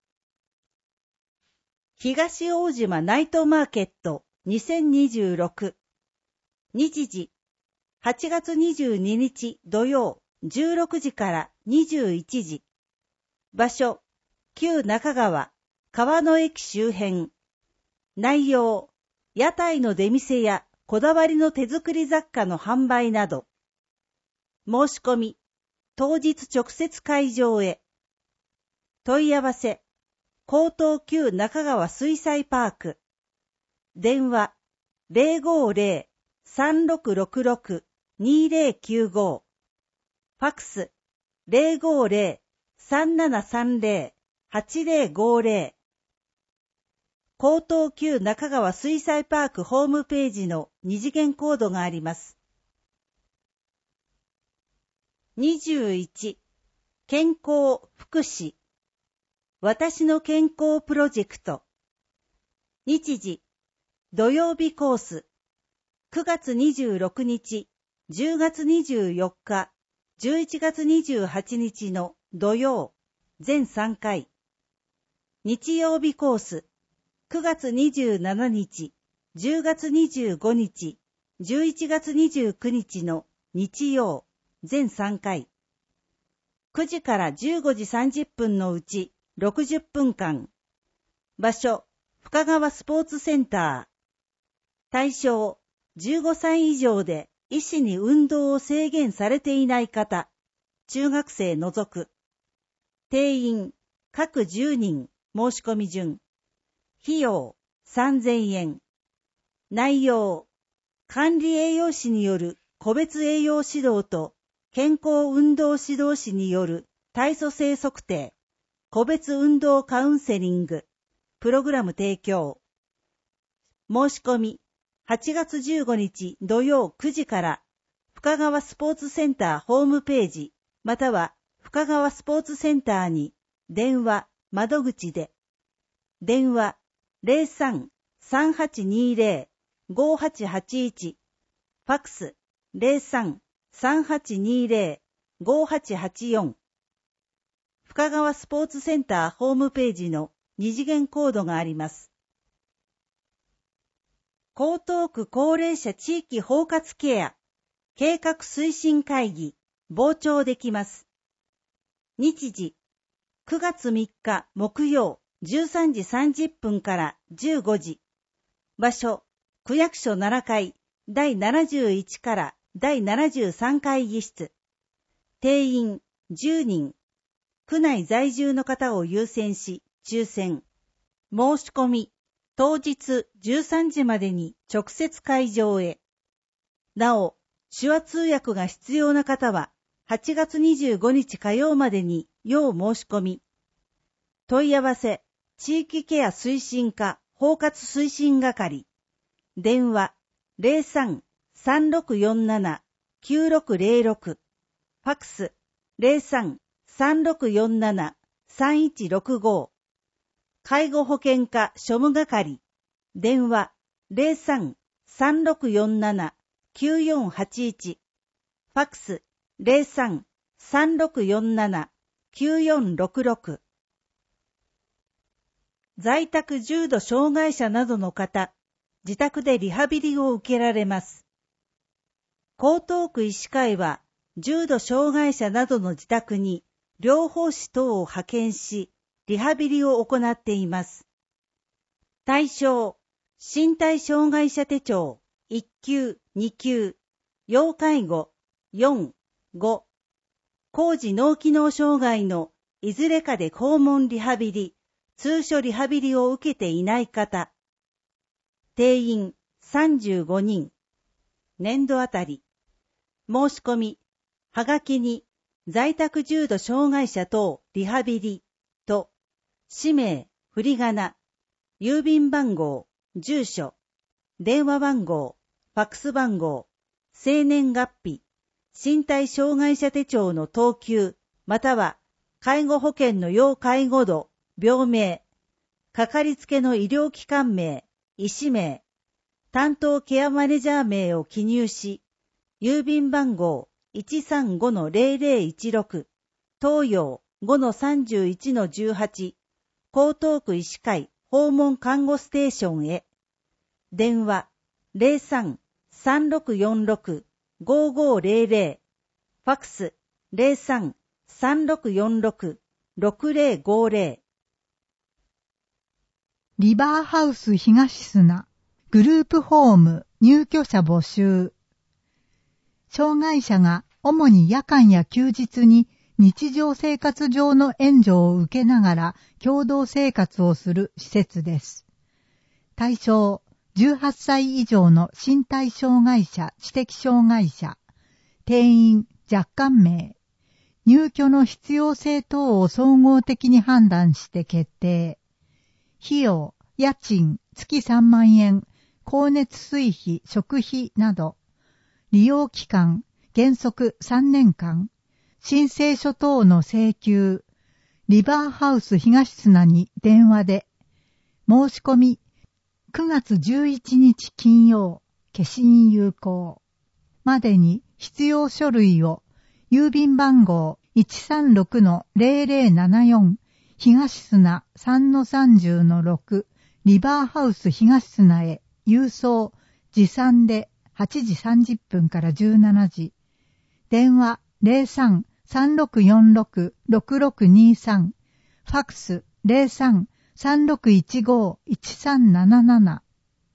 東大島ナイトマーケットにせんにじゅうろく。日時、はちがつにじゅうににち土曜じゅうろくじからにじゅういちじ。 場所、旧中川、川の駅周辺。内容、屋台の出店やこだわりの手作り雑貨の販売など。申し込み、当日直接会場へ。問い合わせ、江東旧中川水彩パーク。電話、ゼロごゼロ さんろくろくろく にゼロきゅうご。ファックス、ゼロごゼロ さんななさんゼロ はちゼロごゼロ。江東旧中川水彩パークホームページの二次元コードがあります。にじゅういち、健康福祉。私の健康プロジェクト。日時、土曜日コース。くがつにじゅうろくにち、じゅうがつにじゅうよっか、じゅういちがつにじゅうはちにちの土曜、全さんかい。日曜日コース。くがつにじゅうしちにち、じゅうがつにじゅうごにち、じゅういちがつにじゅうくにちの日曜、全さんかい。くじからじゅうごじさんじゅっぷんのうちろくじゅっぷんかん。場所、深川スポーツセンター。対象、じゅうごさい以上で医師に運動を制限されていない方、中学生除く。定員、各じゅうにん、申し込み順。費用、さんぜんえん。内容、管理栄養士による個別栄養指導と健康運動指導士による体組成測定、個別運動カウンセリング、プログラム提供。申し込み、はちがつじゅうごにち土曜くじから深川スポーツセンターホームページ、または深川スポーツセンターに電話、窓口で。電話、ゼロさん さんはちにゼロ ごはちはちいち。ファックス、ゼロさん さんはちにゼロ ごはちはちよん。深川スポーツセンターホームページの二次元コードがあります。江東区高齢者地域包括ケア計画推進会議傍聴できます。日時、くがつみっか木曜じゅうさんじさんじゅっぷんからじゅうごじ。場所、区役所ななかいだいななじゅういちからだいななじゅうさん会議室。定員じゅうにん。区内在住の方を優先し、抽選。申し込み、当日じゅうさんじまでに直接会場へ。なお、手話通訳が必要な方は、はちがつにじゅうごにち火曜までに要申し込み。問い合わせ、地域ケア推進課包括推進係。電話、ゼロさん さんろくよんなな きゅうろくゼロろく。ファックス、ゼロさん さんろくよんなな さんいちろくご。介護保険課庶務係。電話、ゼロさん さんろくよんなな きゅうよんはちいち。ファックス、ゼロさん さんろくよんなな きゅうよんろくろく。在宅重度障害者などの方、自宅でリハビリを受けられます。江東区医師会は、重度障害者などの自宅に療法士等を派遣し、リハビリを行っています。対象、身体障害者手帳いっきゅう、にきゅう、要介護よん、ご、高次脳機能障害のいずれかで訪問リハビリ、通所リハビリを受けていない方。定員さんじゅうごにん。年度あたり。申し込み、はがきに在宅重度障害者等リハビリと、氏名、振り仮名、郵便番号、住所、電話番号、ファックス番号、生年月日、身体障害者手帳の等級、または介護保険の要介護度、病名、かかりつけの医療機関名、医師名、担当ケアマネジャー名を記入し、郵便番号 いちさんごのゼロゼロいちろく、東洋 ごのさんじゅういちのじゅうはち、江東区医師会訪問看護ステーションへ。電話 ゼロさん さんろくよんろく ごごゼロゼロ、ファックス ゼロさん さんろくよんろくろくぜろごぜろ。 リバーハウス東砂グループホーム入居者募集。障害者が主に夜間や休日に日常生活上の援助を受けながら共同生活をする施設です。対象、じゅうはっさい以上の身体障害者、知的障害者、定員、若干名、入居の必要性等を総合的に判断して決定。費用、家賃、月さんまんえん、光熱水費、食費など、利用期間、原則さんねんかん、申請書等の請求、リバーハウス東砂に電話で、申し込み、くがつじゅういちにち金曜、消印有効、までに必要書類を、郵便番号 いちさんろくのぜろぜろななよん 東砂 さんのさんじゅうのろく リバーハウス東砂へ郵送、持参ではちじさんじゅっぷんからじゅうしちじ。電話 ゼロさん さんろくよんろく ろくろくにさん。ファックス ゼロさん さんろくいちご いちさんなななな。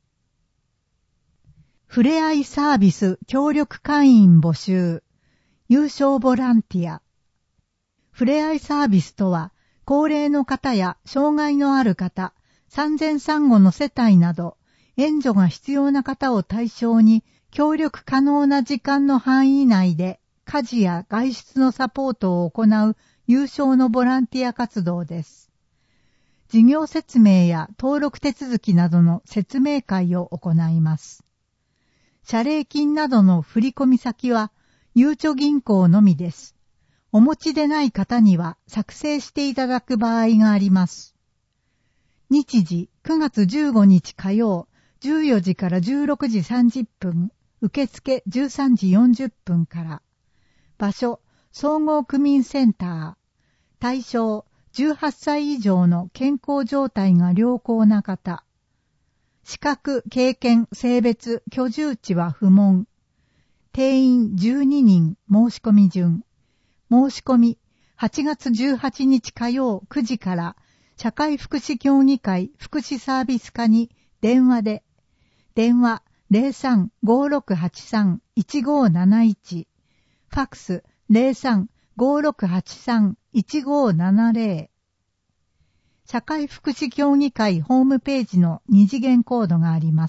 ふれあいサービス協力会員募集。有償ボランティア。ふれあいサービスとは、高齢の方や障害のある方、産前産後の世帯など、援助が必要な方を対象に、協力可能な時間の範囲内で、家事や外出のサポートを行う有償のボランティア活動です。事業説明や登録手続きなどの説明会を行います。謝礼金などの振込先は、ゆうちょ銀行のみです。お持ちでない方には作成していただく場合があります。日時くがつじゅうごにち火曜、じゅうよじからじゅうろくじさんじゅっぷん、受付じゅうさんじよんじゅっぷんから。場所、総合区民センター。対象、じゅうはっさい以上の健康状態が良好な方。資格、経験、性別、居住地は不問。定員じゅうににん申し込み順。申し込みはちがつじゅうはちにち火曜くじから社会福祉協議会福祉サービス課に電話で、電話 ゼロさん ごろくはちさん いちごなないち、ファックス ゼロさん ごろくはちさん いちごななぜろ。社会福祉協議会ホームページの二次元コードがあります。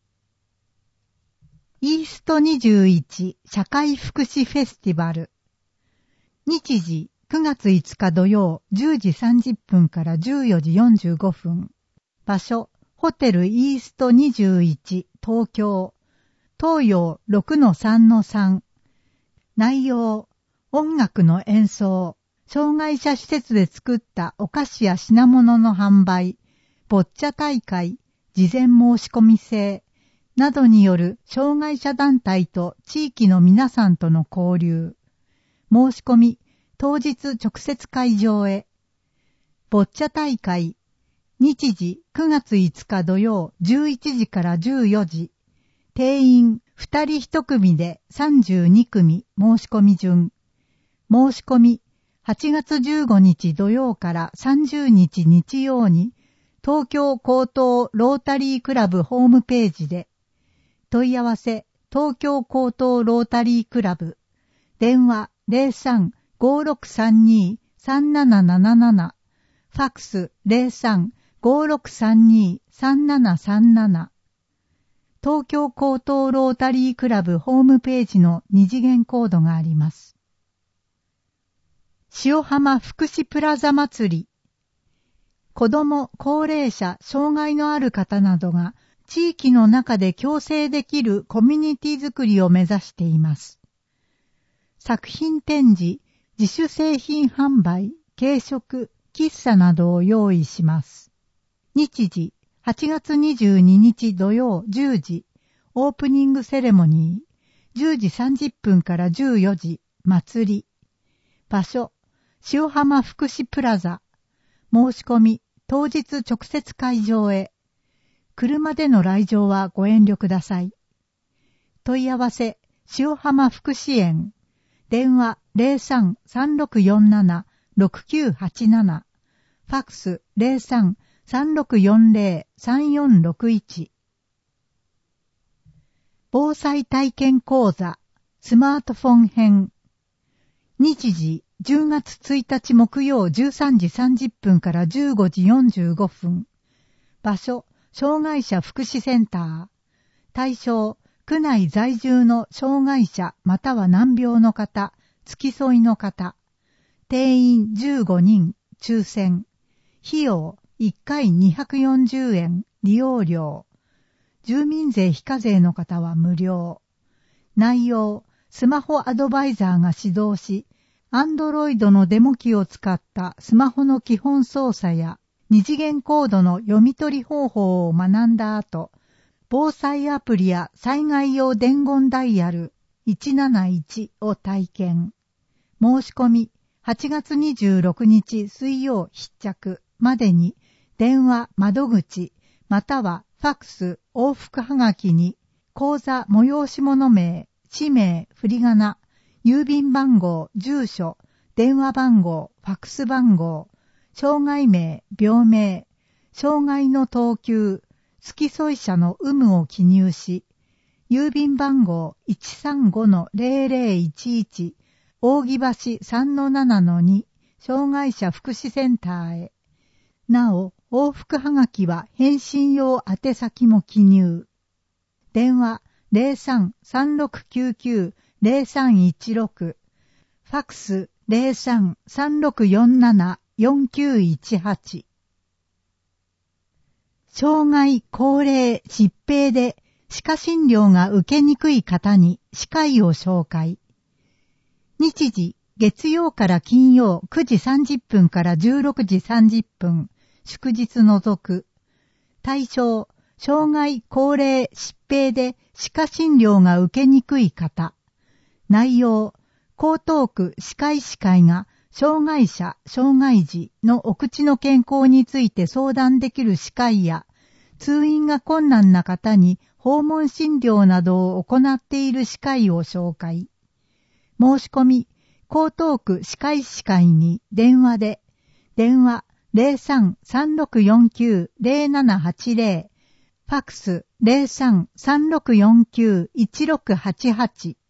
イーストにじゅういち社会福祉フェスティバル。日時くがついつか土曜じゅうじさんじゅっぷんからじゅうよじよんじゅうごふん。場所、ホテルイーストにじゅういち東京。東洋 ろくのさんのさん。内容、音楽の演奏、障害者施設で作ったお菓子や品物の販売、ボッチャ大会、事前申し込み制、などによる障害者団体と地域の皆さんとの交流。申し込み、当日直接会場へ。ボッチャ大会、日時くがついつか土曜じゅういちじからじゅうよじ。定員ふたりいち組でさんじゅうにくみ申し込み順。申し込み、はちがつじゅうごにち土曜からさんじゅうにち日曜に、東京高等ロータリークラブホームページで、問い合わせ、東京高等ロータリークラブ。電話 ゼロさん ごろくさんに さんなななななな。ファックス ゼロさん ごろくさんに さんななさんなな。東京高等ロータリークラブホームページの二次元コードがあります。塩浜福祉プラザ祭り。子ども、高齢者、障害のある方などが地域の中で共生できるコミュニティづくりを目指しています。作品展示、自主製品販売、軽食、喫茶などを用意します。日時、はちがつにじゅうににち土曜じゅうじ、オープニングセレモニー、じゅうじさんじゅっぷんからじゅうよじ、祭り。場所、塩浜福祉プラザ。申し込み、当日直接会場へ。車での来場はご遠慮ください。問い合わせ、塩浜福祉園。電話 ゼロさん さんろくよんななろくきゅうはちなな、ファックス ゼロさん さんろくよんゼロ さんよんろくいち。防災体験講座スマートフォン編。日時じゅうがつついたち木曜じゅうさんじさんじゅっぷんからじゅうごじよんじゅうごふん。場所、障害者福祉センター。対象、区内在住の障害者または難病の方、付き添いの方。定員じゅうごにん、抽選。費用いっかいにひゃくよんじゅうえん、利用料。住民税非課税の方は無料。内容、スマホアドバイザーが指導し、Android のデモ機を使ったスマホの基本操作や二次元コードの読み取り方法を学んだ後、防災アプリや災害用伝言ダイヤルいちなないちを体験。申し込みはちがつにじゅうろくにち水曜必着までに電話窓口またはファックス往復はがきに口座催し物名、氏名、振り仮名、郵便番号、住所、電話番号、ファックス番号、障害名、病名、障害の等級、付き添い者の有無を記入し、郵便番号 いちさんごのゼロゼロいちいち 扇橋 さんのななのに 障害者福祉センターへ。なお、往復はがきは返信用宛先も記入。電話 ゼロさん さんろくきゅうきゅう ゼロさんいちろく、ファックス ゼロさん さんろくよんなな よんきゅういちはち。障害、高齢、疾病で歯科診療が受けにくい方に歯科医を紹介。日時、月曜から金曜くじさんじゅっぷんからじゅうろくじさんじゅっぷん、祝日除く。対象、障害、高齢、疾病で歯科診療が受けにくい方。内容、江東区歯科医師会が障害者、障害児のお口の健康について相談できる歯科医や、通院が困難な方に訪問診療などを行っている歯科医を紹介。申し込み、江東区歯科医師会に電話で、電話 ゼロさん さんろくよんきゅう ゼロななはちゼロ、ファックス ゼロさん さんろくよんきゅう いちろくはちはち。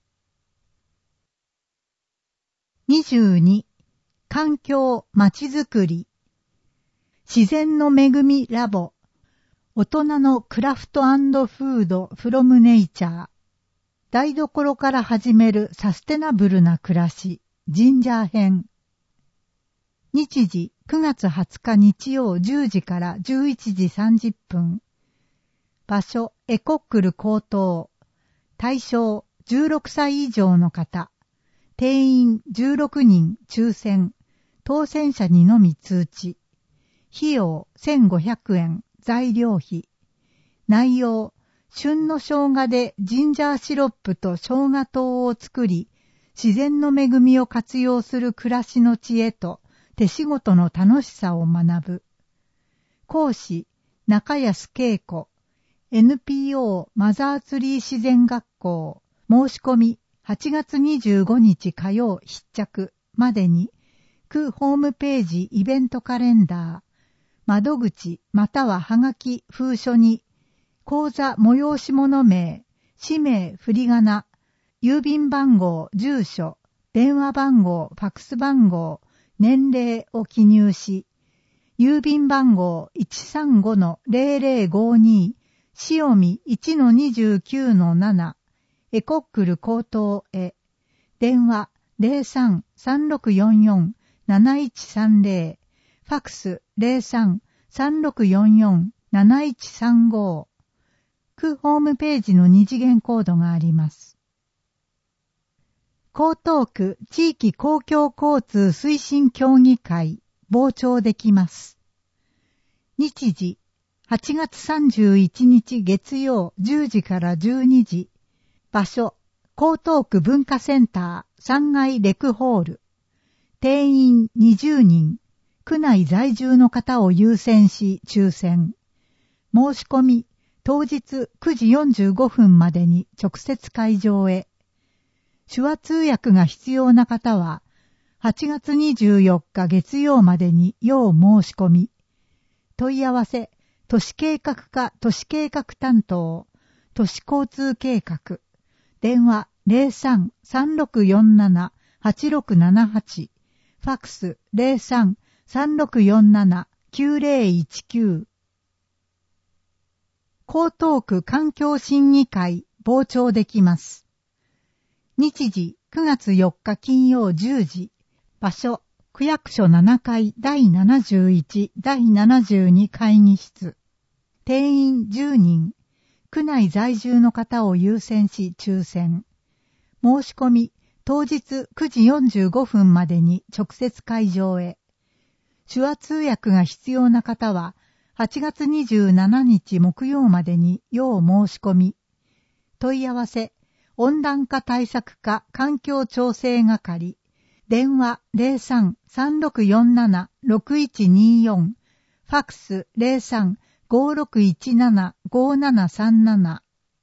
にじゅうに、環境まちづくり。自然の恵みラボ。大人のクラフト&フードフロムネイチャー。台所から始めるサステナブルな暮らし。ジンジャー編。日時くがつはつか日曜じゅうじからじゅういちじさんじゅっぷん。場所エコックル高等。対象じゅうろくさい以上の方。定員じゅうろくにん抽選。当選者にのみ通知。費用せんごひゃくえん。材料費。内容、旬の生姜でジンジャーシロップと生姜糖を作り、自然の恵みを活用する暮らしの知恵と手仕事の楽しさを学ぶ。講師、中安恵子。エヌピーオー マザーツリー自然学校。申し込み、はちがつにじゅうごにち火曜必着までに、区ホームページイベントカレンダー、窓口またははがき封書に、口座催し物名、氏名振り仮名、郵便番号、住所、電話番号、ファックス番号、年齢を記入し、郵便番号 いちさんごのゼロゼロごに、塩見 いちのにじゅうきゅうのなな、エコックル高等へ、電話 ゼロさん さんろくよんよん なないちさんゼロ、ファックス ゼロさん さんろくよんよん なないちさんご、区ホームページの二次元コードがあります。江東区地域公共交通推進協議会、傍聴できます。日時、はちがつさんじゅういちにち月曜じゅうじからじゅうにじ。場所、江東区文化センターさんがいレクホール。定員にじゅうにん。区内在住の方を優先し抽選。申し込み、当日くじよんじゅうごふんまでに直接会場へ。手話通訳が必要な方は、 はちがつにじゅうよっか月曜までに要申し込み。問い合わせ、都市計画課都市計画担当、都市交通計画、電話 ゼロさん さんろくよんなな はちろくななはち、ファックス ゼロさん さんろくよんなな きゅうゼロいちきゅう。江東区環境審議会傍聴できます。日時くがつよっか金曜じゅうじ、場所区役所ななかいだいななじゅういち、だいななじゅうに会議室。定員じゅうにん。区内在住の方を優先し抽選。申し込み、当日くじよんじゅうごふんまでに直接会場へ。手話通訳が必要な方は、はちがつにじゅうしちにち木曜までに要申し込み。問い合わせ、温暖化対策課環境調整係。電話 ゼロさん さんろくよんなな ろくいちによん、ファックス ゼロさん ごろくいちなな ごななさんなな。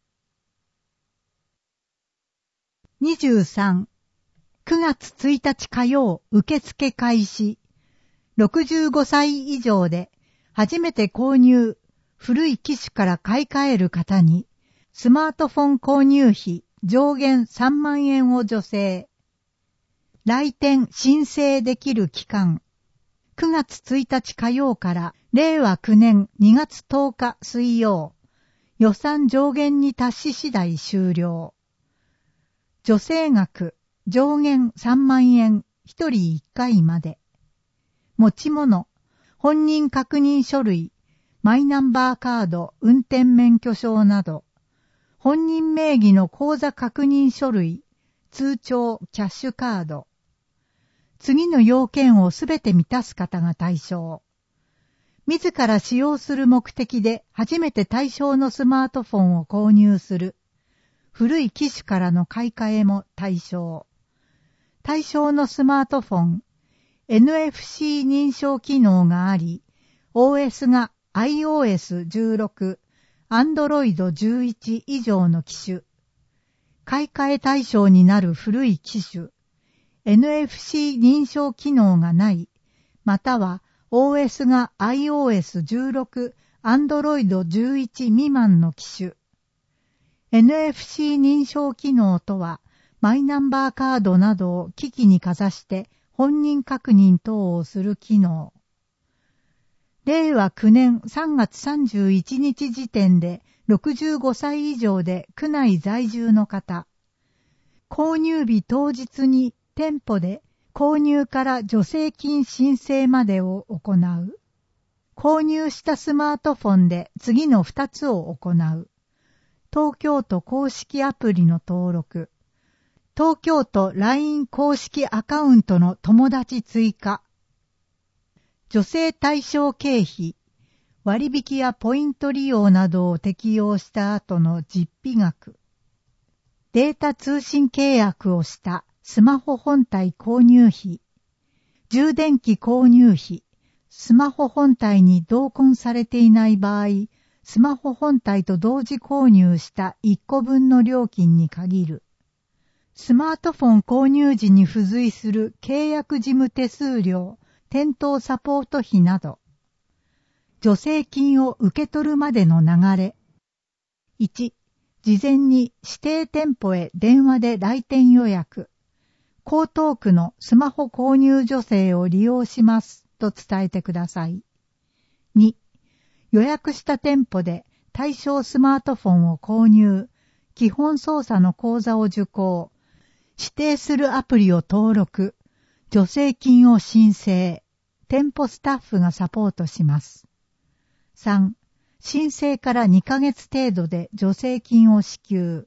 にじゅうさん、くがつついたち火曜受付開始。ろくじゅうごさい以上で初めて購入、古い機種から買い替える方にスマートフォン購入費上限さんまんえんを助成。来店申請できる期間。くがつついたち火曜かられいわきゅうねんにがつとおか水曜。予算上限に達し次第終了。助成額上限さんまんえん、ひとりいっかいまで。持ち物、本人確認書類、マイナンバーカード、運転免許証など。本人名義の口座確認書類、通帳、キャッシュカード。次の要件をすべて満たす方が対象。自ら使用する目的で初めて対象のスマートフォンを購入する。古い機種からの買い替えも対象。対象のスマートフォン、エヌエフシー 認証機能があり、オーエス が アイオーエスじゅうろく、アンドロイドじゅういち 以上の機種。買い替え対象になる古い機種。エヌエフシー 認証機能がない、または オーエス が アイオーエスじゅうろく、アンドロイドじゅういち未満の機種。エヌエフシー 認証機能とは、マイナンバーカードなどを機器にかざして本人確認等をする機能。れいわきゅうねんさんがつさんじゅういちにち時点でろくじゅうごさい以上で区内在住の方。購入日当日に店舗で購入から助成金申請までを行う。購入したスマートフォンで次のふたつを行う。東京都公式アプリの登録。東京都 ライン 公式アカウントの友達追加。助成対象経費。割引やポイント利用などを適用した後の実費額。データ通信契約をしたスマホ本体購入費。充電器購入費。スマホ本体に同梱されていない場合、スマホ本体と同時購入したいっこぶんの料金に限る。スマートフォン購入時に付随する契約事務手数料、店頭サポート費など。助成金を受け取るまでの流れ。いち、事前に指定店舗へ電話で来店予約。江東区のスマホ購入助成を利用しますと伝えてください。に、予約した店舗で対象スマートフォンを購入、基本操作の講座を受講、指定するアプリを登録、助成金を申請、店舗スタッフがサポートします。さん、申請からにかげつ程度で助成金を支給。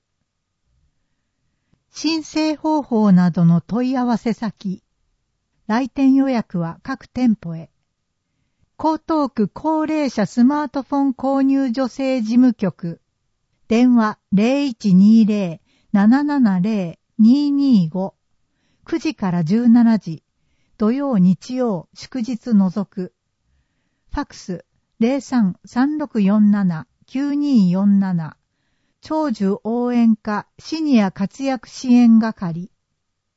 申請方法などの問い合わせ先。来店予約は各店舗へ。江東区高齢者スマートフォン購入助成事務局。電話 ゼロいちにゼロ ななななゼロ ににご。くじからじゅうしちじ。土曜日曜祝日除く。ファックス ゼロさん さんろくよんなな きゅうによんなな。長寿応援課シニア活躍支援係。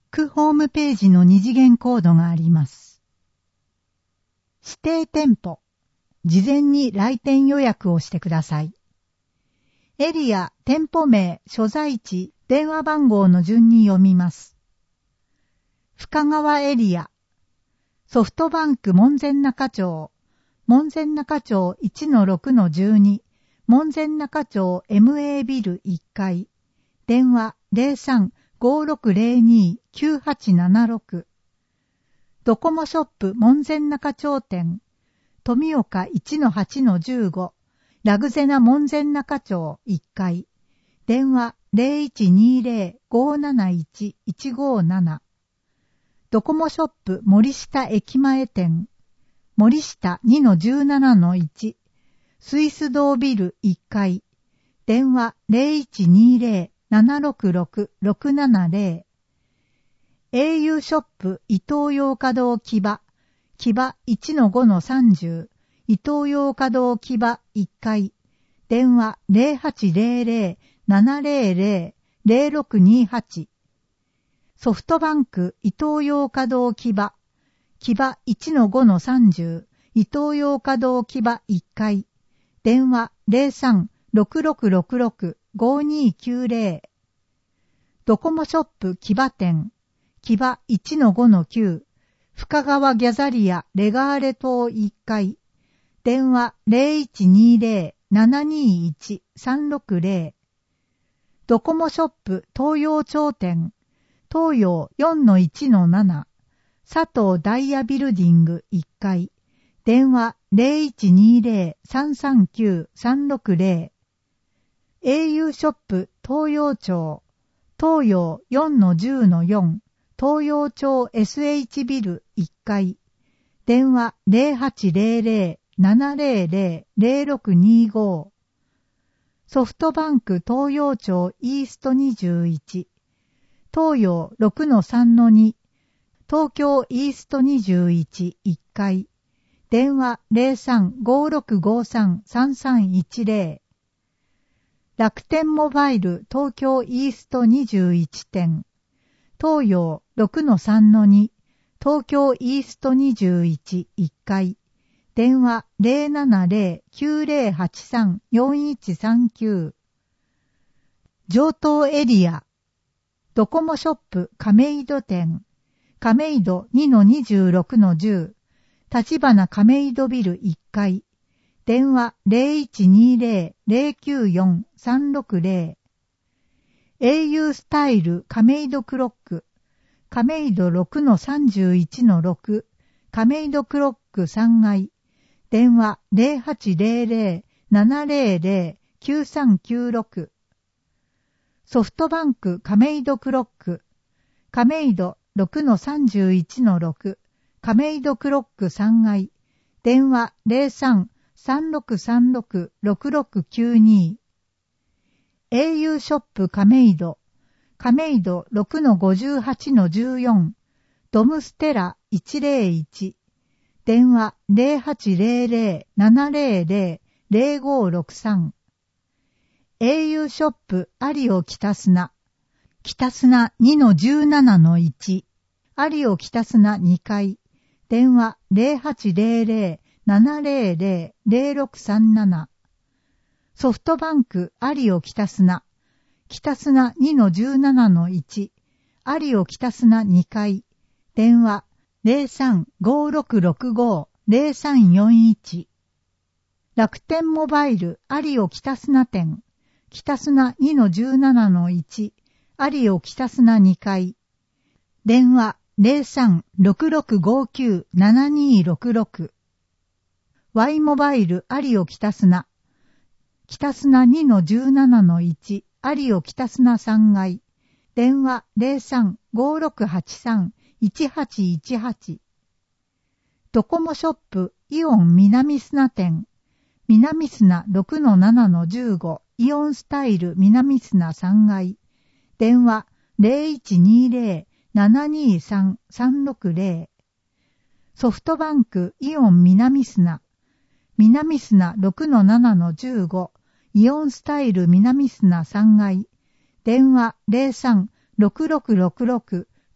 区ホームページの二次元コードがあります。指定店舗。事前に来店予約をしてください。エリア、店舗名、所在地、電話番号の順に読みます。深川エリア。ソフトバンク門前仲町。門前仲町 いちのろくのじゅうに。門前仲町 エムエー ビルいっかい。電話 ゼロさん ごーろくゼロに きゅうはちななろく。ドコモショップ門前仲町店。富岡 いちのはちのじゅうご。ラグゼナ門前仲町いっかい。電話 ゼロいちにゼロ ごーなないち いちごーなな。ドコモショップ森下駅前店。森下 にのじゅうななのいち。スイス堂ビルいっかい。電話 ゼロいちにゼロ ななろくろく ろくななゼロ。au ショップ伊東洋華堂木場。木場 いちのごのさんじゅう。伊東洋華堂木場いっかい。電話 ゼロはちゼロゼロ ななゼロゼロ ゼロろくにはち。ソフトバンク伊東洋華堂木場。木場 いちのごのさんじゅう。伊東洋華堂木場いっかい。電話 ゼロさん ろくろくろくろく ごーにーきゅうゼロ。ドコモショップ木場店。木場 いちのごのきゅう。深川ギャザリアレガーレ島いっかい。電話 ゼロいちにゼロ ななにいち さんろくゼロ。ドコモショップ東洋町店。東洋 よんのいちのなな。佐藤ダイヤビルディングいっかい。電話 ゼロいちにゼロ さんさんきゅう さんろくゼロ。au ショップ東洋町。東洋 よんのじゅうのよん。東洋町 エスエイチ ビルいっかい。電話 ゼロはちゼロゼロ ななゼロゼロ ゼロろくにご。ソフトバンク東洋町イーストにじゅういち。東洋 ろくのさんのに。東京イーストにじゅういちいっかい。電話 ゼロさん ごーろくごーさん さんさんいちゼロ。楽天モバイル東京イーストにじゅういち店。東洋 ろくのさんのに。東京イーストにじゅういちいっかい。電話 ゼロななゼロ きゅうゼロはちさん よんいちさんきゅう。上東エリア。ドコモショップ亀戸店。亀戸 にのにじゅうろくのじゅう。立花亀戸ビルいっかい。電話 ゼロいちにゼロ ゼロきゅうよん さんろくゼロ。au スタイル亀戸クロック。亀戸 ろくのさんじゅういちのろく。亀戸クロックさんがい。電話 ゼロはちゼロゼロ ななゼロゼロ きゅうさんきゅうろく。ソフトバンク亀戸クロック。亀戸 ろくのさんじゅういちのろく。亀戸クロックさんがい。電話 ゼロさん さんろくさんろく ろくろくきゅうに。au ショップ亀戸。亀戸 ろくのごじゅうはちのじゅうよん。ドムステラいちゼロいち。電話 ゼロはちゼロゼロ ななゼロゼロ ゼロごろくさん。au ショップアリオ北砂。北砂 にのじゅうななのいち。アリオ北砂にかい。電話 ゼロはちゼロゼロ ななゼロゼロ ゼロろくさんなな。ソフトバンクアリオ北砂。北砂 にのじゅうななのいち。アリオ北砂にかい。電話 ゼロさん ごーろくろくご ゼロさんよんいち。楽天モバイルアリオ北砂店。北砂 にのじゅうななのいち。アリオ北砂にかい。電話 ゼロさん ろくろくごきゅう ななにろくろく。Y モバイルアリオ北砂。北砂 にのじゅうななのいち。アリオ北砂さんがい。電話 ゼロさん ごーろくはちさん いちはちいちはち。ドコモショップイオン南砂店。南砂 ろくのななのじゅうご。イオンスタイル南砂さんがい。電話 ゼロいちにゼロ ななにさん さんろくゼロ。ソフトバンクイオン南砂。南砂 ろくのななのじゅうご。イオンスタイル南砂さんがい。電話 ゼロさん ろくろくろくろく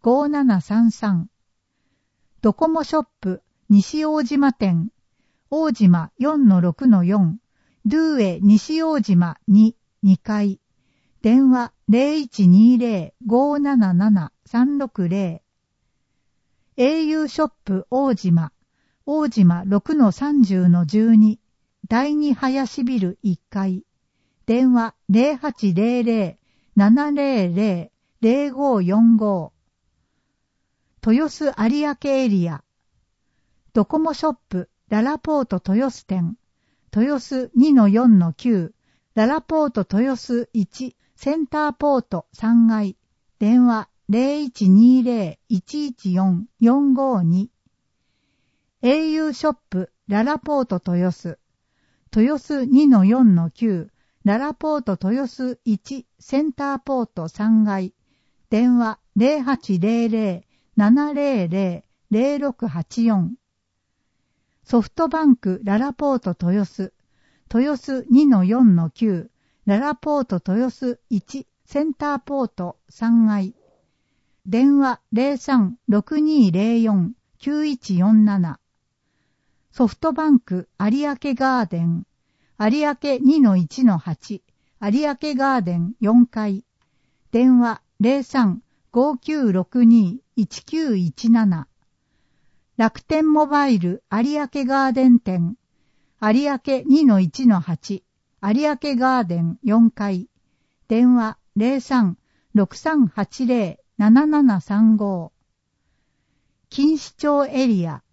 ごななさんさん。ドコモショップ西大島店大島 よんのろくのよん ドゥエ西大島に、にかい。電話 ゼロいちにゼロ ごなななな さんろくゼロ。au ショップ大島大島 ろくのさんじゅうのじゅうに だいに林ビルいっかい。電話 ゼロはちゼロゼロ ななゼロゼロ ゼロごよんご。豊洲有明エリア。ドコモショップララポート豊洲店豊洲 にのよんのきゅう ララポート豊洲いちセンターポートさんがい。電話 ゼロいちにゼロ いちいちよん よんごに。au ショップララポート豊洲豊洲 にのよんのきゅう ララポート豊洲いちセンターポートさんがい。電話 ゼロはちゼロゼロ ななゼロゼロ ゼロろくはちよん。ソフトバンクララポート豊洲豊洲 にのよんのきゅう ララポート豊洲いちセンターポートさんがい。電話 ゼロさん ろくにゼロよん きゅういちよんなな。ソフトバンク有明ガーデン有明 にのいちのはち 有明ガーデンよんかい。電話 ゼロさん ごきゅうろくに いちきゅういちなな。楽天モバイル有明ガーデン店有明 にのいちのはち 有明ガーデンよんかい。電話 ゼロさん ろくさんはちゼロ ななななさんご。錦糸町エリア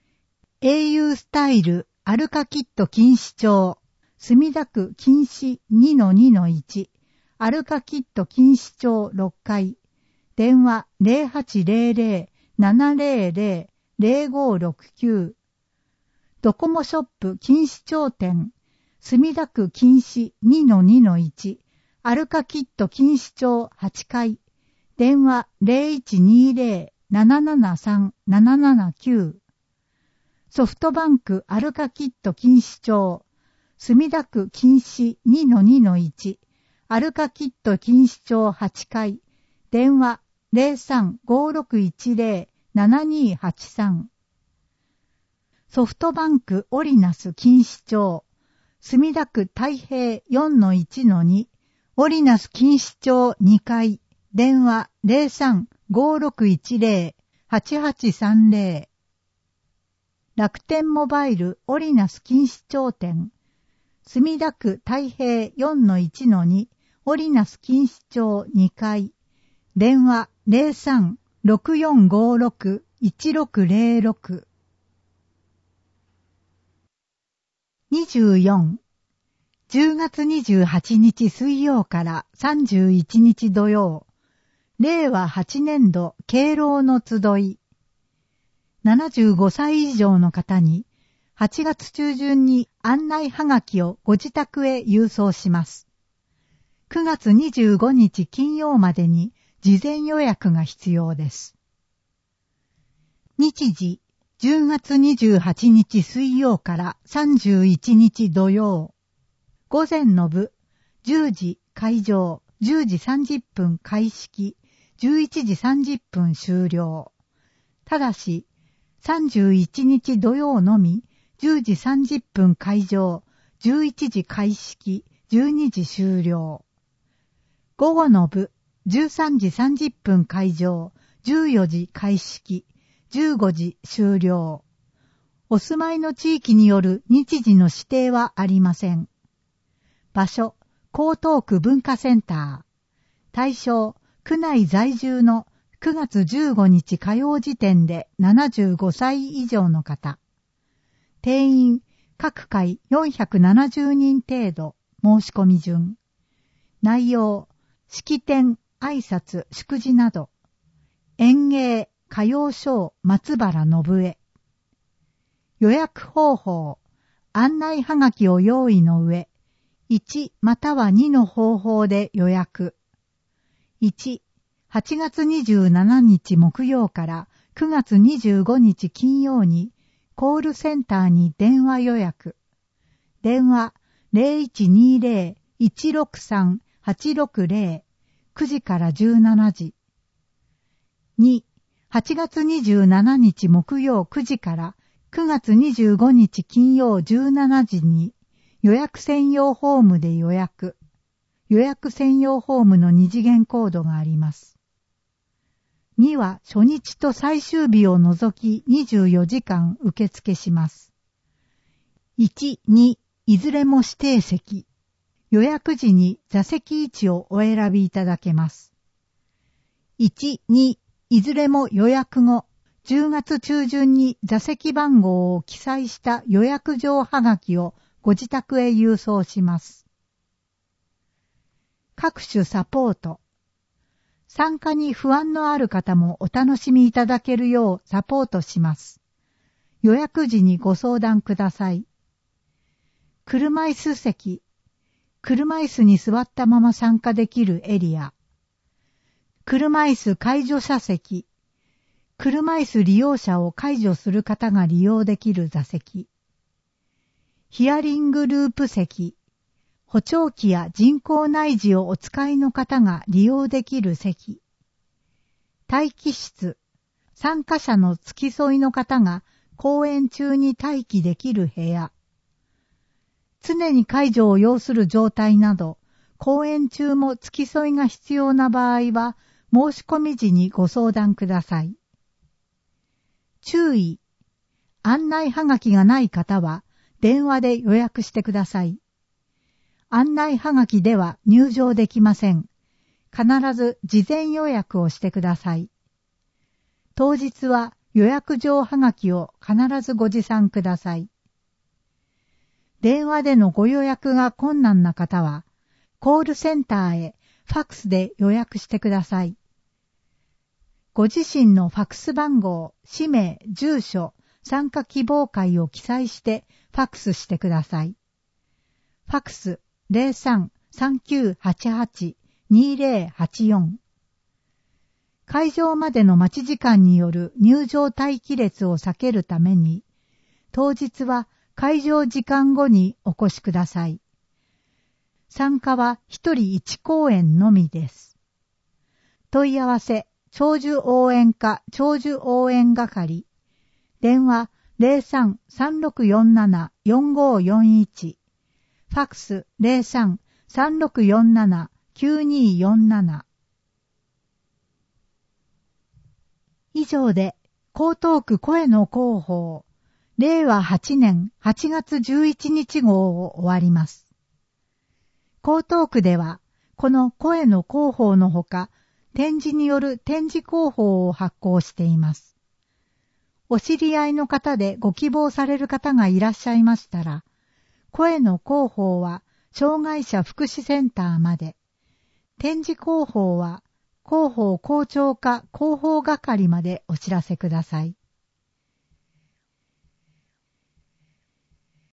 au スタイルアルカキット錦糸町墨田区錦糸 にのにのいち アルカキット錦糸町ろっかい。電話 ゼロはちゼロゼロ ななゼロゼロ ゼロごろくきゅう。ドコモショップ錦糸町店墨田区錦糸 にのにのいち アルカキット錦糸町はちかい。電話 ゼロいちにゼロ ななななさん ななななきゅう。ソフトバンクアルカキット錦糸町墨田区錦糸 にのにのいち アルカキット錦糸町はちかい。電話 ゼロさん ごろくいちゼロ ななにはちさん。ソフトバンクオリナス錦糸町墨田区太平 よんのいちのに オリナス錦糸町にかい。電話 ゼロさん ごろくいちゼロ はちはちさんゼロ。楽天モバイルオリナス錦糸町店墨田区太平 よんのいちのに オリナス錦糸町にかい。電話 ゼロさん ろくよんごろく いちろくゼロろく。にじゅうよん。じゅうがつにじゅうはちにち水曜からさんじゅういちにち土曜。れいわはちねんど敬老の集い。ななじゅうごさい以上の方にはちがつ中旬に案内はがきをご自宅へ郵送します。くがつにじゅうごにち金曜までに事前予約が必要です。日時、じゅうがつにじゅうはちにち水曜からさんじゅういちにち土曜。午前の部、じゅうじ会場、じゅうじさんじゅっぷん開式、じゅういちじさんじゅっぷん終了。ただし、さんじゅういちにち土曜のみ、じゅうじさんじゅっぷん会場、じゅういちじ開式、じゅうにじ終了。午後の部、じゅうさんじさんじゅっぷん会場、じゅうよじ開式、じゅうごじ終了。お住まいの地域による日時の指定はありません。場所、江東区文化センター。対象、区内在住のくがつじゅうごにち火曜時点でななじゅうごさい以上の方。定員、各回よんひゃくななじゅうにん程度、申し込み順。内容、式典、挨拶、祝辞など。演芸、歌謡ショー、松原信江。予約方法、案内はがきを用意の上、いちまたはにの方法で予約。いち、はちがつにじゅうしちにち木曜からくがつにじゅうごにち金曜にコールセンターに電話予約。電話 ゼロいちにゼロ いちろくさん はちろくゼロ くじからじゅうしちじ。 に、はちがつにじゅうしちにち木曜くじからくがつにじゅうごにち金曜じゅうしちじに予約専用ホームで予約。予約専用ホームの二次元コードがあります。には初日と最終日を除きにじゅうよじかん受付します。いち、に、いずれも指定席。予約時に座席位置をお選びいただけます。いち、に、いずれも予約後、じゅうがつ中旬に座席番号を記載した予約状はがきをご自宅へ郵送します。各種サポート。参加に不安のある方もお楽しみいただけるようサポートします。予約時にご相談ください。車椅子席。車椅子に座ったまま参加できるエリア。車椅子介助者席。車椅子利用者を介助する方が利用できる座席。ヒアリングループ席。補聴器や人工内耳をお使いの方が利用できる席。待機室。参加者の付き添いの方が講演中に待機できる部屋。常に介助を要する状態など、講演中も付き添いが必要な場合は、申し込み時にご相談ください。注意。案内はがきがない方は、電話で予約してください。案内はがきでは入場できません。必ず事前予約をしてください。当日は予約状はがきを必ずご持参ください。電話でのご予約が困難な方は、コールセンターへファックスで予約してください。ご自身のファックス番号、氏名、住所、参加希望会を記載してファックスしてください。ファックス ゼロさん さんきゅうはちはち にゼロはちよん。会場までの待ち時間による入場待機列を避けるために、当日は会場時間後にお越しください。参加は一人一講演のみです。問い合わせ、長寿応援課長寿応援係。電話 ゼロさん さんろくよんなな よんごよんいち。ファックス ゼロさん さんろくよんなな きゅうによんなな。以上で、江東区声の広報、れいわはちねんはちがつじゅういちにち号を終わります。江東区では、この声の広報のほか、展示による展示広報を発行しています。お知り合いの方でご希望される方がいらっしゃいましたら、声の広報は障害者福祉センターまで、展示広報は広報広聴課広報係までお知らせください。